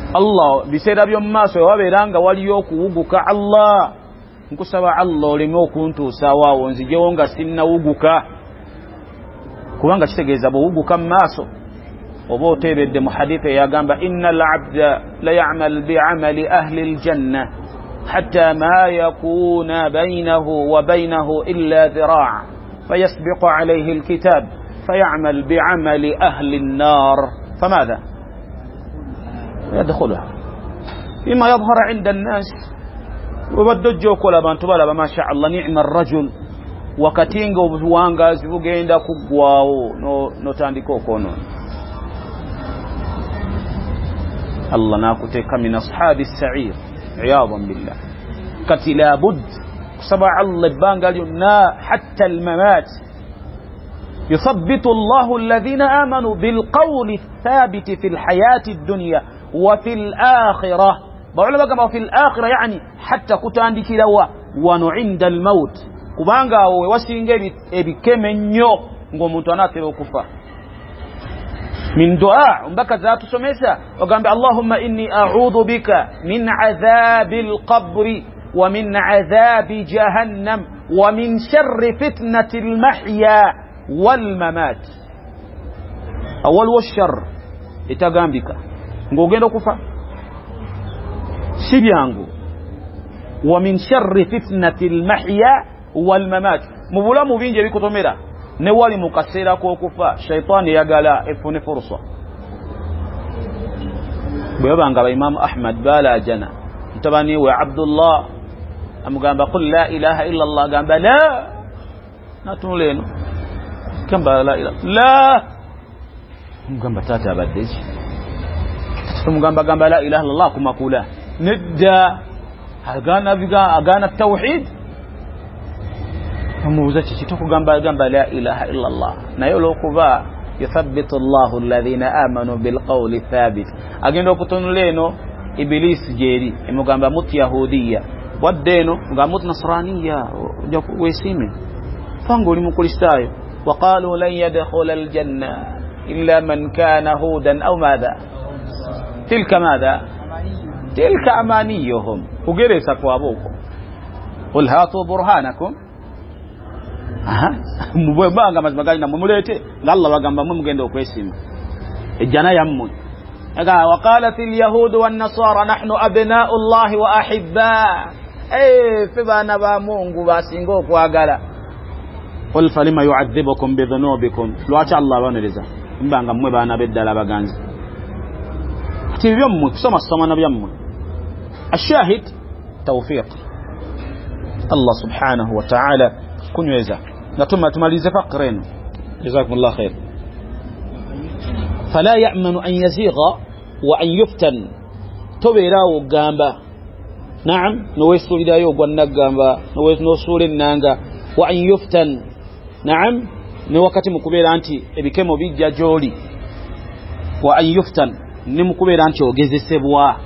[SPEAKER 1] Allah biseera by'omu maaso wabeeranga waliyo okuwuguka Allah nkusaba Allah oleme okuntuusa waawo nzijewo nga sinnawuguka kubanga kitegeeza bw'owuguka mu maaso oba oteebedde mu hadithi yagamba inna al-abda la ya'mal bi'amali ahli al-janna hatta ma yakuna baynahu wa baynahu illa dhira' fayasbiqu alayhi al-kitab fay'amal bi'amali ahli an-nar famadha yadkhuluha imma yadhhar 'inda an-nas wabadde kola abantu balaba masha Allah ni'ma ar-rajul wakati nga obuwangazi bugenda kuggwawo no notandika okono Allah nakuteeka min ashabi as-sa'ir iyadan billah kati la bud kusaba Allah banga lyonna hatta al-mamat يثبت الله الذين آمنوا بالقول الثابت في الحياة الدنيا وفي الآخرة بعلم كما في الآخرة يعني حتى كتاندك لوا ونعند الموت كبانغا ووسينغ بكمنيو ngomuntu anatera okufa min dua mbaka zatu somesa ogamba Allahumma inni a'udhu bika min adhabil qabri wa min adhabi jahannam wa min sharri fitnatil mahya wal mamat awal washar itagambika ngogenda kufa sibyangu wa min sharri fitnatil mahya wal mamat mubulamu binje bikotomera ne wali mukasera ko kufa shaytan yagala efune fursa bwebanga ba Imam Ahmad bala jana mtabani wa Abdullah amugamba qul la ilaha illa Allah gamba la natuleno kamba la ilaha la mugamba tata abadeji mugamba gamba la ilaha illa Allah kumakula nidda agana biga agana tauhid muza chitoko gamba gamba la ilaha illa Allah nayo lokuba yuthabbitu Allahu alladhina amanu bilqawli thabit agenda okutonuleno iblis jeri emugamba muti yahudiya waddeno nga muti nasraniya wesime fango limu kristayo وقالوا لن يدخل الجنة إلا من كان هودا أو ماذا تلك ماذا تلك أمانيهم وقريسا كوابوكم قل هاتوا برهانكم aha mubanga mazimagana mumulete Allah bagamba mumugenda okwesima ejjana yammwe aga waqalat al-yahud wan-nasara nahnu abna'u Allah wa ahibba eh fibana ba Mungu basinga okwagala qul falima yu'adhibukum bi dhunubikum lwacha Allah baneleza mbanga mmwe bana beddala baganzi tibyo mmwe kusoma soma nabyammwe ashahid tawfiq Allah subhanahu wa ta'ala kunyweza natuma tumalize faqren jazakumullah khair fala ya'manu an yazigha wa an yuftan toberawo gamba na'am no wesulidayo gwanna gamba no wesnosule nanga wa an yuftan na'am ne wakati mukubera anti ebikemo bijja joli wa an yuftan ne mukubera anti ogezesebwa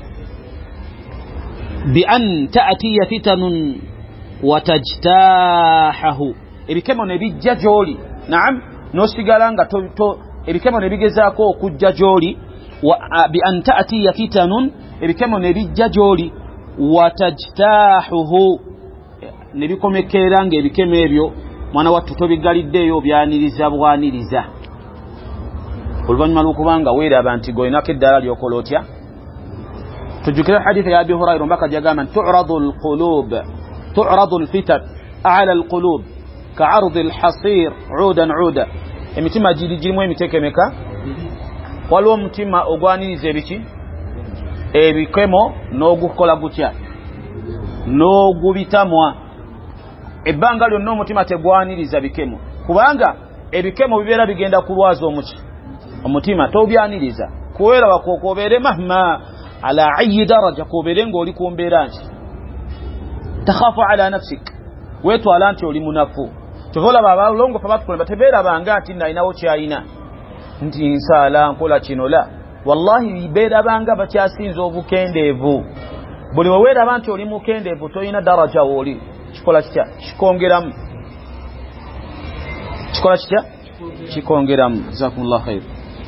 [SPEAKER 1] bi an ta'tiya fitanun wa tajtahahu ebikemo ne bijja joli na'am no sigalanga to, to ebikemo ne bigezaako okujja joli wa bi an ta'tiya fitanun ebikemo ne bijja joli wa tajtahuhu ne bikomekeranga ebikemo ebyo mwana wattu tobigaliddeyo byaniriza bwaniriza oluvanyuma lw'okubanga weeraba nti goyinako eddala lyokola otya tujjukira hadithi ya Abi Hurayra mbaka jagamba tu'radu alqulub tu'radu alfitan ala alqulub ka'ardi alhasir 'udan 'uda emitima giri girimu emitekemeka waliwo omutima ogwaniriza ebiki ebikemo n'ogukola gutya n'ogubitamwa ebbanga lyonna omutima tegwaniriza bikemo kubanga ebikemo bibeera bigenda kulwaza omuki omutima tobyaniriza kuwera wakokobeere mahma ala ayi daraja kobeere ng'oli ku mbeera nti takhafu ala nafsik wetwala nti oli munafu tovolaba abalongofu abatukolera tebeerabanga nti nalinawo kyalina nti nsaala nkola kino la wallahi beerabanga bakyasinza obukendeevu buli weweeraba nti oli mukendeevu toyina daraja wooli kikola kitya kikongeramu kikola kitya kikongeramu jazakumullahu khair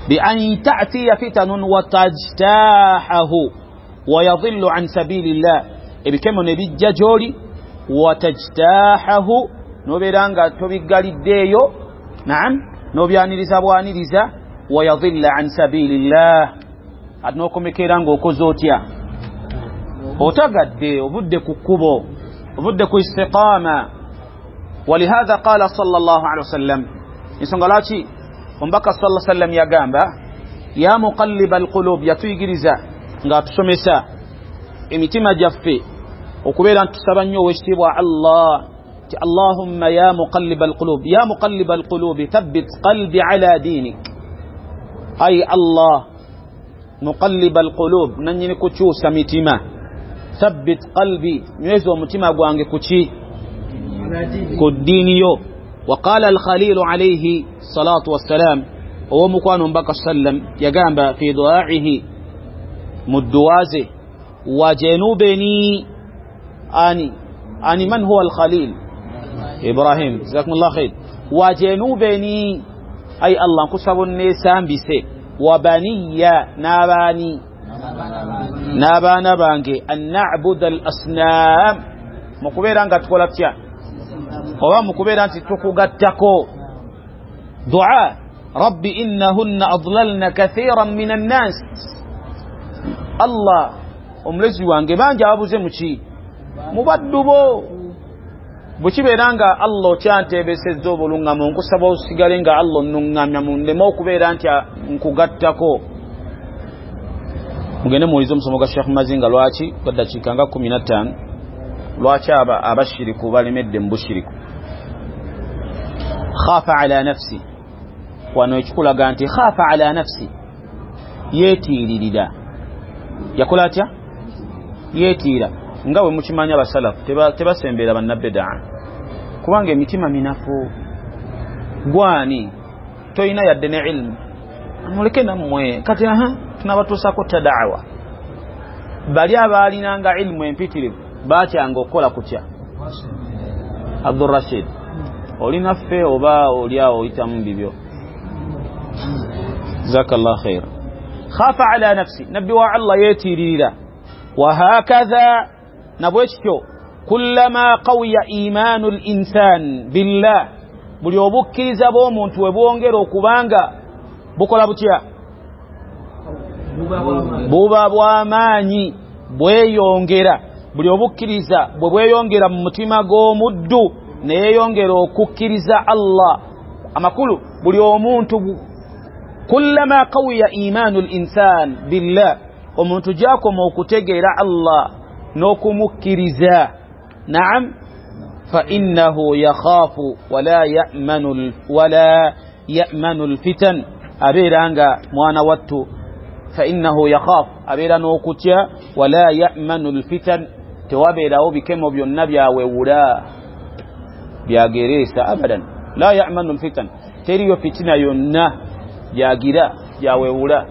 [SPEAKER 1] بأن تأتي فتن وتجتاحه ويضل عن سبيل الله ebikemo ne bijja gy'oli watajtahahu noberanga tobigaliddeeyo naam nobyaniriza bwaniriza wayadilla an sabilillah ate nokomekera ng'okoze otya otagadde obudde ku kkubo obudde ku istiqaama ولهذا قال صلى الله عليه وسلم nsonga lwaki ombaka صلى الله عليه وسلم yagamba ya muqallib alqulub yatuyigiriza ng'atusomesa emitima gyaffe okubeera ntusaba nnyo owekitiibwa Allah ti Allahumma ya muqallib alqulub ya muqallib alqulub thabbit qalbi ala dinik ay Allah muqallib alqulub nanyini kukyusa mitima thabbit qalbi nyweza omutima gwange kuki ku ddiini yo وقال الخليل عليه الصلاة والسلام هو مكوان مبكى السلام يقام في دعائه مدوازه وجنوبني أني أني من هو الخليل إبراهيم جزاكم الله خير وجنوبني أي الله كسب النسان بسي وبني ناباني نابا نبانجي أن نعبد الأصنام مكبير أنك تقول أبتيا oba mukubeera nti tukugattako dua rabbi innahunna adlalna kathiran min annas Allah omulezi wange bangi ababuze muki mubaddu bo bukibeera nga Allah okyanteebesezza obuluŋŋamu nkusaba osigale nga Allah onnuŋŋamya mundema okubeera nti nkugattako mugende muwulize omusomo gwa Sheikh Mazinga lwaki gwa ddakiika nga kumi na ttaano lwaki abashiriku balemedde mu bushiriku khafa ala nafsi wano ekikulaga nti khafa ala nafsi yeetiiririra yakola atya yeetiira nga bwe mukimanya abasalafu tebasembeera bannabbedaa kubanga emitima minafu gwani toyina yadde ne ilmu muleke nammwe kati aha tunabatuusako tadaawa bali abaalinanga ilmu empitirivu baakyanga okukola kutya Abdul Rashid olina ffe oba oliawo oyitamu bibyo jazakallah khair khafa ala nafsi nabbi wa Allah yeetiririra wahakadha nabwekityo kullama qawiya imanu linsan billah buli obukkiriza bw'omuntu we bwongera okubanga bukola butya buba bw'amaanyi bweyongera buli obukkiriza bwe bweyongera mu mutima gw'omuddu neyeyongera okukkiriza Allah amakulu buli omuntu kullama qawiya imanu linsan billah omuntu gyakoma okutegeera Allah n'okumukkiriza naam fainnahu yakhaafu wala ya'manu wala ya'manu alfitan abeera nga mwana wattu fainnahu yakhaafu abeera n'okutya wala ya'manu alfitan tewabeerawo bikemo byonna byawewula byagereesa abadan la ya'manu alfitan teriyo fitina yonna byagira byawewula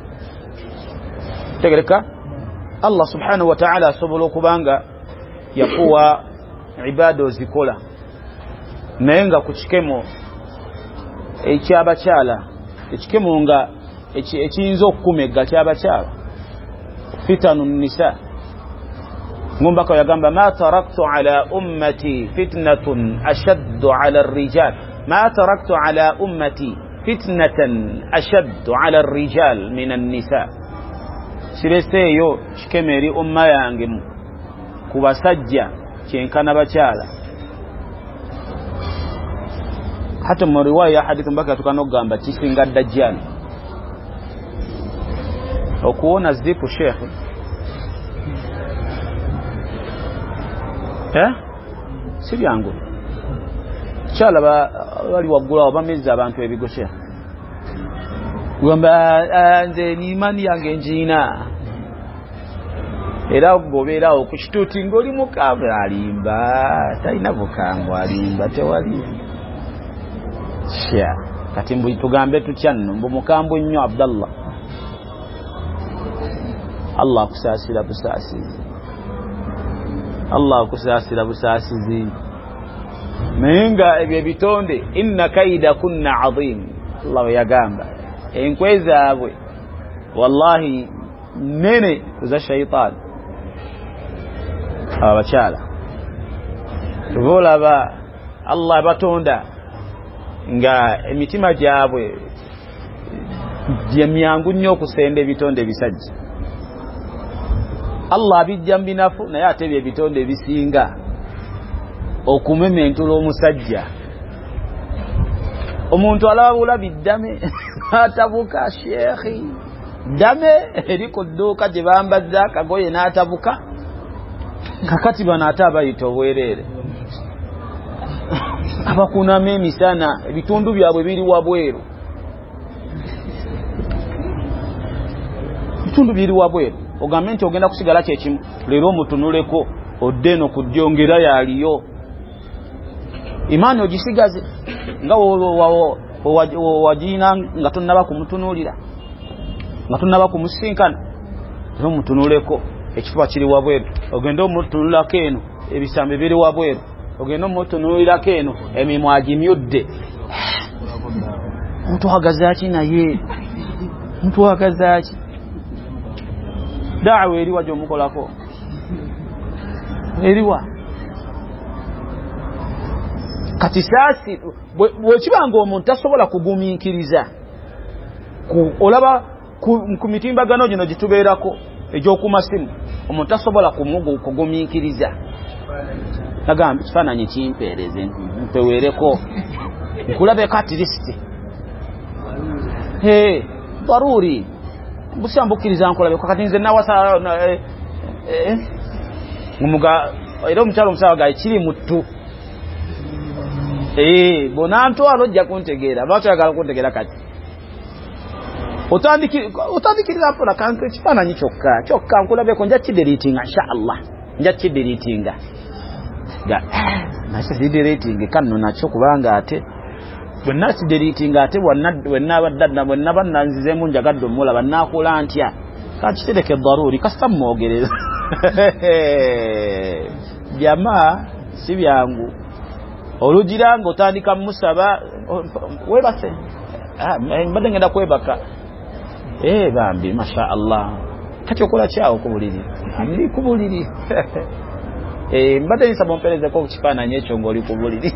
[SPEAKER 1] tegereka Allah subhanahu wa ta'ala asobola okubanga yakuwa ibada ozikola naye nga ku kikemo ekyabakyala ekikemo nga ekiyinza okukumegga kyabakyala fitanu nisa ngombako yagamba ma taraktu ala ummati fitnatun ashaddu ala arrijal ma taraktu ala ummati fitnatan ashaddu ala arrijal min annisa sireseeyo kikemo eri umma yange ku basajja kyenkana bakyala hata mu riwaya ya hadithu mpaka tukanogamba kisinga dajjali okuwona zipu shekhe eh si byangu kyala bali waggula awo bamezza abantu ebigo shekhe gamba nze n'imani yange njiina era gobeerawo ku kituuti ng'oli mukaavu alimba talina bukambwe alimba tewali sha kati mbu tugambe tutya nno mbu mukambwe nnyo Abdallah Allah akusaasira busaasizi Allah akusaasira busaasizi naye nga ebyo ebitonde inna kaida kunna azim Allah yagamba enkwe zaabwe wallahi nene za shaytan abakyala tubolaba Allah batonda nga emitima gyabwe gyemyangu nnyo okusenda ebitonde ebisajja Allah abijja mbinafu naye ate ebitonde ebisinga okumementula omusajja omuntu alabula biddame atabuka shekhi dame eriko dduuka gye bambazza akagoye n'atabuka kakati bano ate abayita obwereere abakunama emisana ebitundu byabwe biri wabweru ebitundu biri wabweru ogambe nti ogenda kusigala kyekimu leero omutunuleko odde eno kudyongera yaliyo imaani ogisigaze nga wagina nga tonnaba kumutunuulira nga tonnaba kumusinkana leero omutunuleko ekifuba kiri wabweru ogenda omutunulako eno ebisambe biri wabweru ogenda omutunulirako eno emimwa agimyudde omuntu wagazaaki naye omuntu wagazaaki daawa eriwa gyomukolako eriwa kati saasi bwekibanga omuntu tasobola kugumiikiriza olaba ku mitimbagano gino gitubeerako egy'okumasimu omuntu tasobola kugumiikiriza nagamba ekifaananyi kimpeereze mpeweereko nkulabeko atirisiti daruri busyambukiriza nkulabeko kati nze nawasa omuga era omukyalo omusawa gaye kiri muttu bonantwala ojja kuntegeera bakayagala kuntegeera kati otandikirira mpola kanke ekifaananyi kyokka kyokka nkulabeko nja kideriitinga insha allah nja kideriitinga nase sideriitinga kanno nakyo kubanga ate bwenna sideriitinga ate bwenaba nanzizemu njagadde omulaba nakola ntya kakitereke daruri kasita mwogereza jamaa si byangu olugira nga otandika musaba webase mbadde ngenda kwebaka eh bambi masha Allah kati okola kyawo ku buliri ndi ku buliri eh mbadde nsaba ompereze ko kifaananyi ekyo ng'oli ku buliri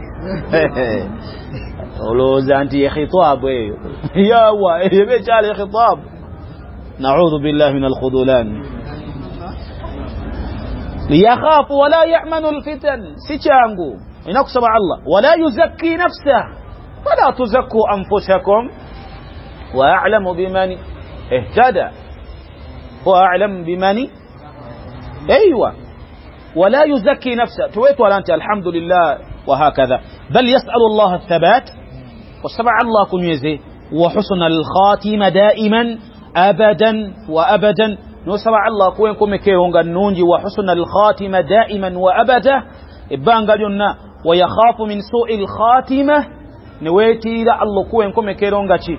[SPEAKER 1] olowooza nti ekhitaabu eyo yawa ebe kyali ekhitaabu na'udhu billahi min al-khudulan liyakhafu wala ya'manu al-fitan si kyangu ina kusaba Allah wala yuzakki nafsa wala tuzakku anfusakum wa a'lamu biman ihtada wa a'lamu biman aywa ولا يزكي نفسه تويت ولا أنت الحمد لله وهكذا بل يسأل الله الثبات وسبع الله كنيزه وحسن الخاتمة دائما أبدا وأبدا نسبع الله كوين كم كيهونغ النونجي وحسن الخاتمة دائما وأبدا إبان قالوا ويخاف من سوء الخاتمة نويتي لا الله كوين كم كيهونغ شيء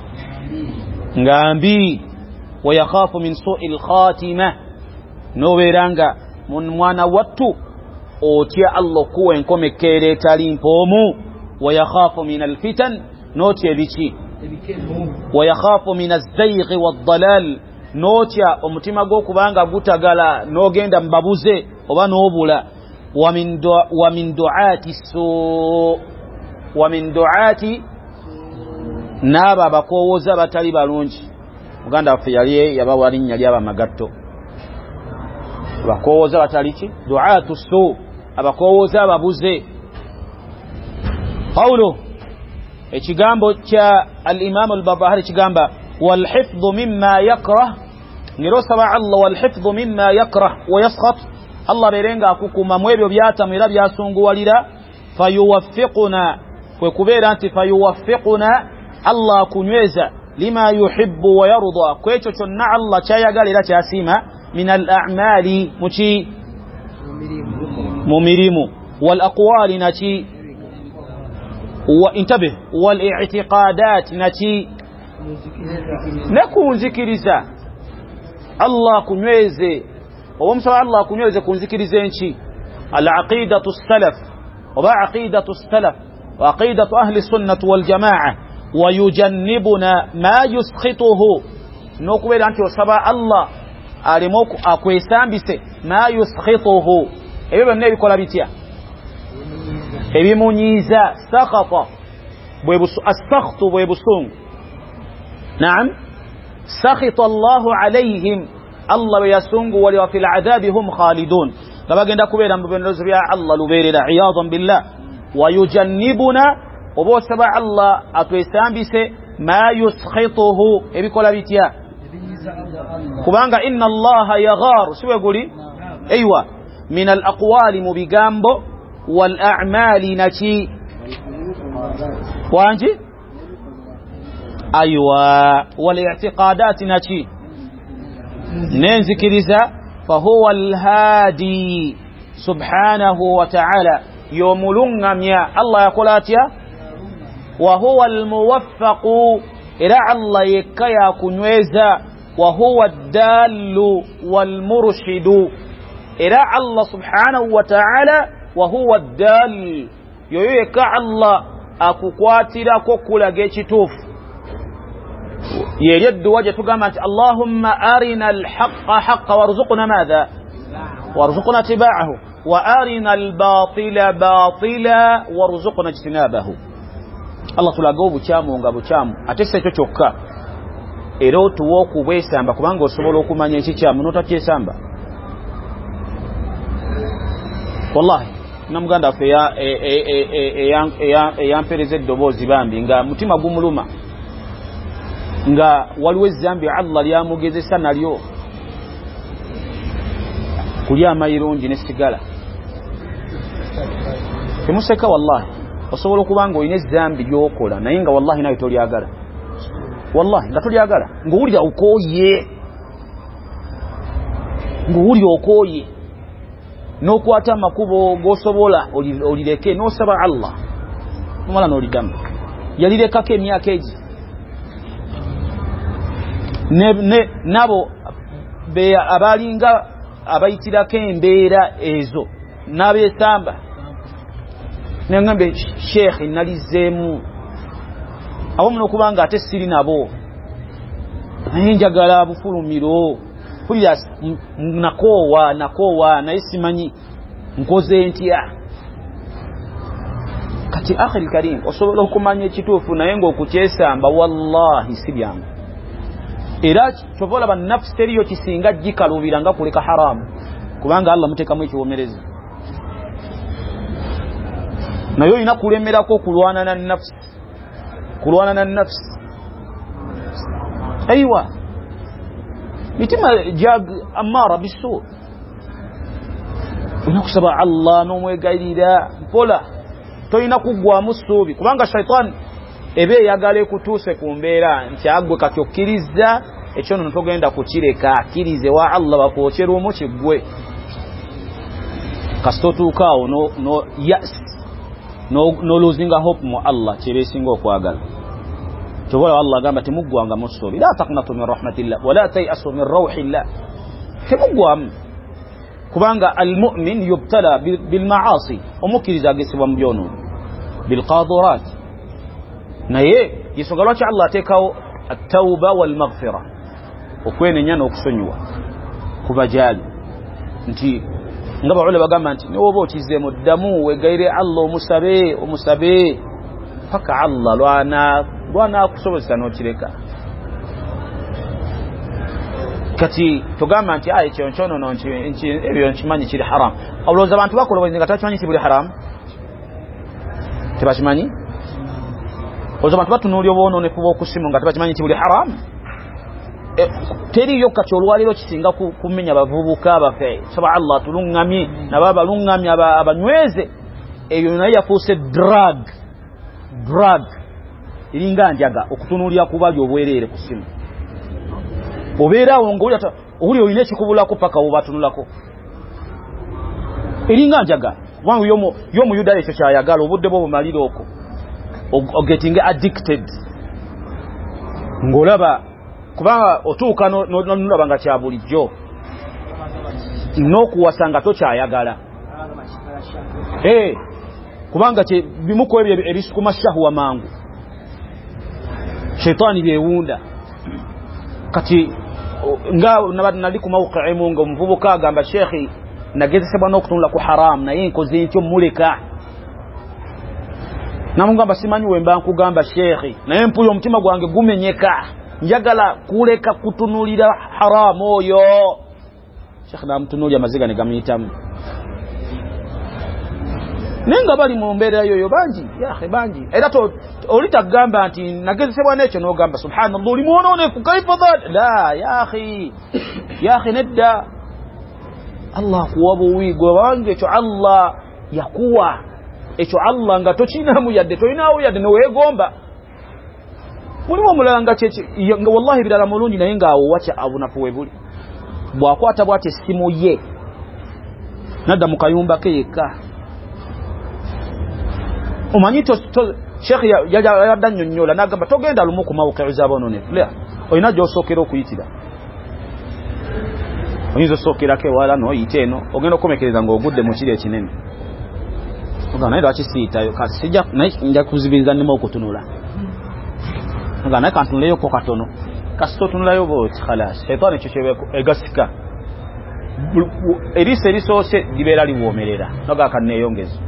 [SPEAKER 1] نغامبي ويخاف من سوء الخاتمة نويرانغا mun mwana wattu otya Allah kuwa enkomekere talimpomu wa yakhafu min alfitan notya bichi wa yakhafu min az-zayg wad-dalal notya omutima gwo kubanga gutagala nogenda mbabuze oba nobula wa min wa min du'ati su wa min du'ati naba bakowoza batali balungi muganda afi yali yabawali nyali aba magatto abakowoza bataliki du'atu su abakowoza ababuze qawlu ekigambo kya al-imam al-Barbahari kigamba wal hifdhu mimma yakrah ngiro saba Allah wal hifdhu mimma yakrah wa yaskhat Allah berenga akukuma mwebyo byatamira byasunguwalira fayuwaffiquna kwe kubeera nti fayuwaffiquna Allah kunyweza lima yuhibbu wa yarda kwecho kyonna Allah kyayagala era kyasima من الأعمال مشي ممرم والأقوال نتي وانتبه والاعتقادات نتي نكون ذكرزا الله كنويزي ومسوى الله كنويزي كن ذكرزي نتي العقيدة السلف وبعقيدة السلف وعقيدة أهل السنة والجماعة wayujannibuna ma yuskhituhu n'okubeera nti osaba Allah alimo akwesambise ma yuskhituhu ebyo byonna ebikola bitya ebimunyiiza sakhata as-sakhtu bwe busungu naam sakhita Allahu alayhim Allah bwe yasungu wali wa fil adhabi hum khalidun gabagenda kubeera mu bibonerezo bya Allah lubeerera iyadan billah wayujannibuna oba osaba Allah atwesambise ma yuskhituhu ebikola bitya kubanga inna Allaha yagharu siwe guli aywa min al-aqwali mu bigambo wal a'mali naki wanji aywa wal i'tiqadati naki nenzikiriza fahuwa al-hadi subhanahu wa ta'ala yomulungamya Allah yakola atya wa huwa al-muwaffaqu ila Allah yakaya kunyweza wa huwa ad-dallu wal-murshidu ila Allah subhanahu wa ta'ala wa huwa ad-dall yoyeka Allah akukwatira ko kulaga ekituufu yeryeddu waje tugamba nti Allahumma arina al-haqqa haqqan warzuqna madha warzuqna tibaahu wa arina al-batila batila warzuqna ijtinabahu Allah tulaga obukyamu nga bukyamu ate se ekyo kyokka era otuwa okubwesamba kubanga osobola okumanya ekikyamu n'otakyesamba wallahi namuganda ffe eyampereza eddoboozi bambi nga mutima gumuluma nga waliwo ezzambi Allah lyamugezesa nalyo kulya amayirungi nesigala temuseka wallahi osobola okuba nga olina ezzambi lyokola naye nga wallahi nawe tolyagala wallahi nga tolyagala ng'owulira okooye ng'owulira okooye n'okwata amakubo g'osobola olireke n'osaba Allah nomala n'olidamu yalirekako emyaka egi nabo abalinga abayitirako embeera ezo n'abeesamba nengambe sheikh nalizeemu abamu n'okubanga ate siri nabo naye njagala bufulumiro pulira nakoowa nakoowa naye simanyi nkoze ntya kati akhiri karim osobola okumanya ekituufu naye ng'okukyesamba wallahi si byangu era kyobola ba nafsi teriyo kisinga gikalubira nga kuleka haramu kubanga Allah mutekamu ekiwomereza naye olina kulemerako okulwana na nafsi kulwana na nafsi aywa mitima jag amara bisu unakusaba Allah n'omwegayirira mpola toyina kugwamu ssuubi kubanga shaitan ebe yagale kutuuse ku mbeera nti agwe kati okkiriza ekyo nno togenda kukireka akkirize wa Allah bakwokyera omu kiggwe kasita otuukaawo no, no yes no, no losing hope mu Allah kyebeesinga okwagala kyobola Allah agamba temuggwanga mu ssuubi la taqnatu min rahmatillah wala tayasu min rawhillah temuggwamu kubanga almu'min yubtala bilmaasi omukkiriza agesebwa mu byonono bilqadurat naye yesonga lwaki Allah ateekawo at-tawba wal maghfira okwenenya n'okusonyiwa kubajali nti nga bawule bagamba nti ne woba okizeemu ddamu wegayire Allah omusabe omusabe paka Allah lwana lwana akusobozesa n'okireka kati tugamba nti ayi kyonchono ebyo nkimanyi kiri haram olowooza abantu bakola nga takimanyi kibuli haram tebakimanyi olowooza abantu batunuulya obwonoonefu bw'okusimu nga tebakimanyi kibuli haram teriyo kati olwaliro kisinga kumenya bavubuka baffe saba Allah tulungamye nabo abalungamye abanyweze ebyo naye yafuuse drug drug iringa njaga okutunuulya kubali obwereere ku simu obeerawo ng'owulira owuli olina ekikubulako paka wobatunulako eringa njaga kubanga y'omuyudayo ekyo kyayagala obudde bwo bumalire okwo ogetinge addicted ng'olaba kubanga otuuka nolaba nga kya bulijjo n'okuwasa nga tokyayagala kubanga bimuku ebyo ebisukuma shahwa mangu shaitani byewunda kati nga nali ku mawqi'i mungo mvubuka agamba shekhi nagezesebwa n'okutunula ku haram naye nkoze ekyo muleka namugamba simanyi wemba nkugamba shekhi naye mpuyo omutima gwange gumenyeka njagala kuleka kutunulira haram oyo shekhi namutunulya amaziga ne gamuyitamu nenga bali mu mbeera yoyo bangi yahe bangi era to olitagamba nti nagezesebwa n'ekyo n'ogamba subhanallah oli mwononefu kaifa dhat la yahi yahi nedda Allah kuwa buwigo wange ekyo Allah yakuwa ekyo Allah nga tokinamu yadde tolinawo yadde newegomba mulimu omulanga kyeki nga wallahi birala mulungi naye ngaawo wacha abunafu webuli bwakwata bwate essimu ye nadda mu kayumba ke yekka omanyi shekhi yadda nnyonnyola n'agamba togenda lumu ku mawqi'u z'aboononefu olina gy'osookera okuyitira oyinza osookerako ewala n'oyita eno ogenda okukomekereza ng'ogudde mu kiro ekinene ogamba naye lwaki siyitayo kasijja naye nja kuzibiriza nnema okutunula ogamba naye kantunuleyoko katono kasita otunulayo booti khalas shaitaani ekyo kyegasika eriiso erisoose libeera liwoomerera nogaa kanneeyongezo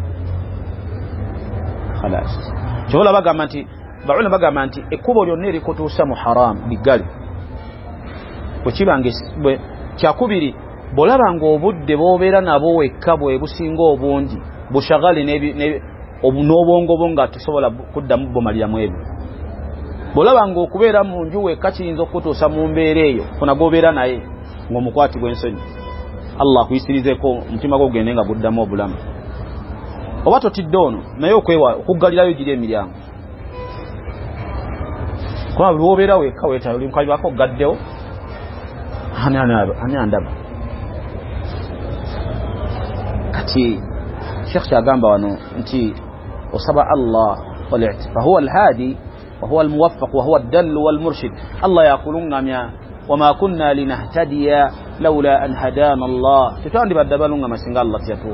[SPEAKER 1] khalas kyola bagamba nti baulama bagamba nti ekkubo lyonna erikutuusa mu haram bigali bwekibange kyakubiri bolaba ng'obudde bw'obeera nabwo wekka bwe businga obungi bushagali n'obwongo bwo nga tosobola kuddamu bumaliramu ebyo bolaba ng'okubeera mu nju wekka kiyinza okutuusa mu mbeera eyo funa gw'obeera naye ng'omukwatibwa ensonyi Allah akuyisirizeko omutima gwo gugende nga guddamu obulamu oba totidde ono naye okwewa okuggalirayo giri emiryango kuba buli wobeera wekka weeta oli mukalibako ogaddewo ani andaba kati shekh kyagamba wano nti osaba Allah fahuwa alhadi wahuwa almuwaffaq wahuwa addallu walmurshid Allah yakulungamya wama kunna linahtadiya lawla an hadana Allah tetwandibadde balungama singa Allah tiyatuwa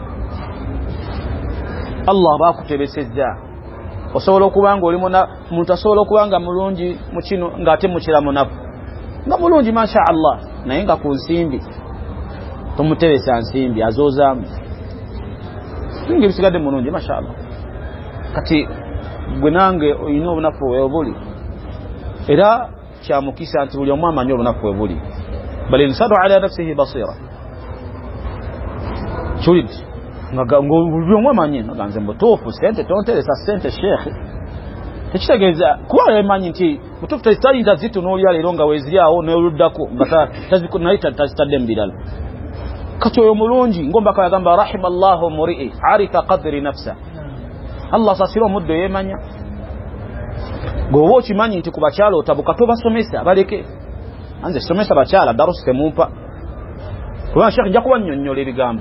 [SPEAKER 1] Allah bakutebesezza osobola okuba nga oli muntu asobola okuba nga mulungi mu kino ng'ate mukiramu nafu nga mulungi masha Allah naye nga ku nsimbi tomutebesa nsimbi azoozaamu nga ebisigadde mulungi masha Allah kati gwe nange olina obunafu webuli era kyamukisa nti buli omu amanyi obunafu webuli bal insanu ala nafsihi basira kiwulidde buli omu amanyi naganze mutuufu sente tonteresa sente shekhe tekitegeeza kuba emanyi nti mutuufu tezitayinza zitunuulira leero nga weeziryawo n'oluddako naye tazitadde mu birala kati oyo mulungi ngombaka yagamba rahima llahu muri'i arifa qadri nafsa Allah asasira omuddo yeemanya gweoba okimanyi nti ku bakyala otabuka tobasomesa baleke anze somesa bakyala darusi temumpa kubanga shekhe nja kuba nnyonnyola ebigambo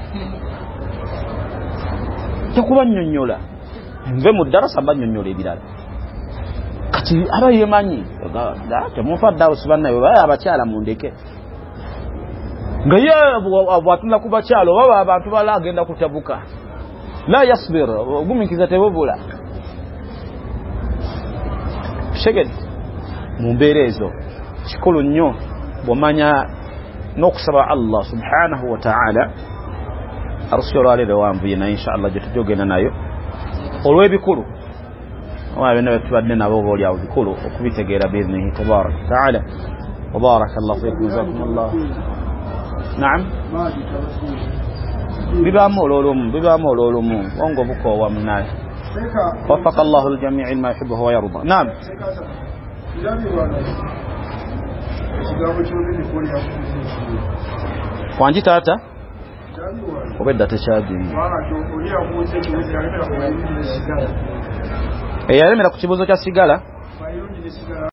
[SPEAKER 1] nja kuba nnyonnyola nve mu darasa mba nnyonnyola ebirala kati aba yeemanyi temumpa darusi bannayo baye abakyala mundeke nga ye bwatunda ku bakyala oba abantu bala agenda kutabuka la yasbir ogumikiza tebubula sheged mu mbeera ezo kikulu nnyo bw'omanya n'okusaba Allah subhanahu wa ta'ala arusi olwaleero wanvuye naye inshallah gye tujja ogenda nayo olw'ebikulu oba byonna betubadde nabo oba oliawo bikulu okubitegeera biidhnihi tabaraka wa ta'ala wa baraka allahu fiikum jazakumullah naam bibaamu olwolumu bibaamu olwolumu wongo bukoowa munaye وفق الله الجميع ما يحبه ويرضى نعم wanji taata obedda tekyadini eyalemera ku kibuuzo kya sigala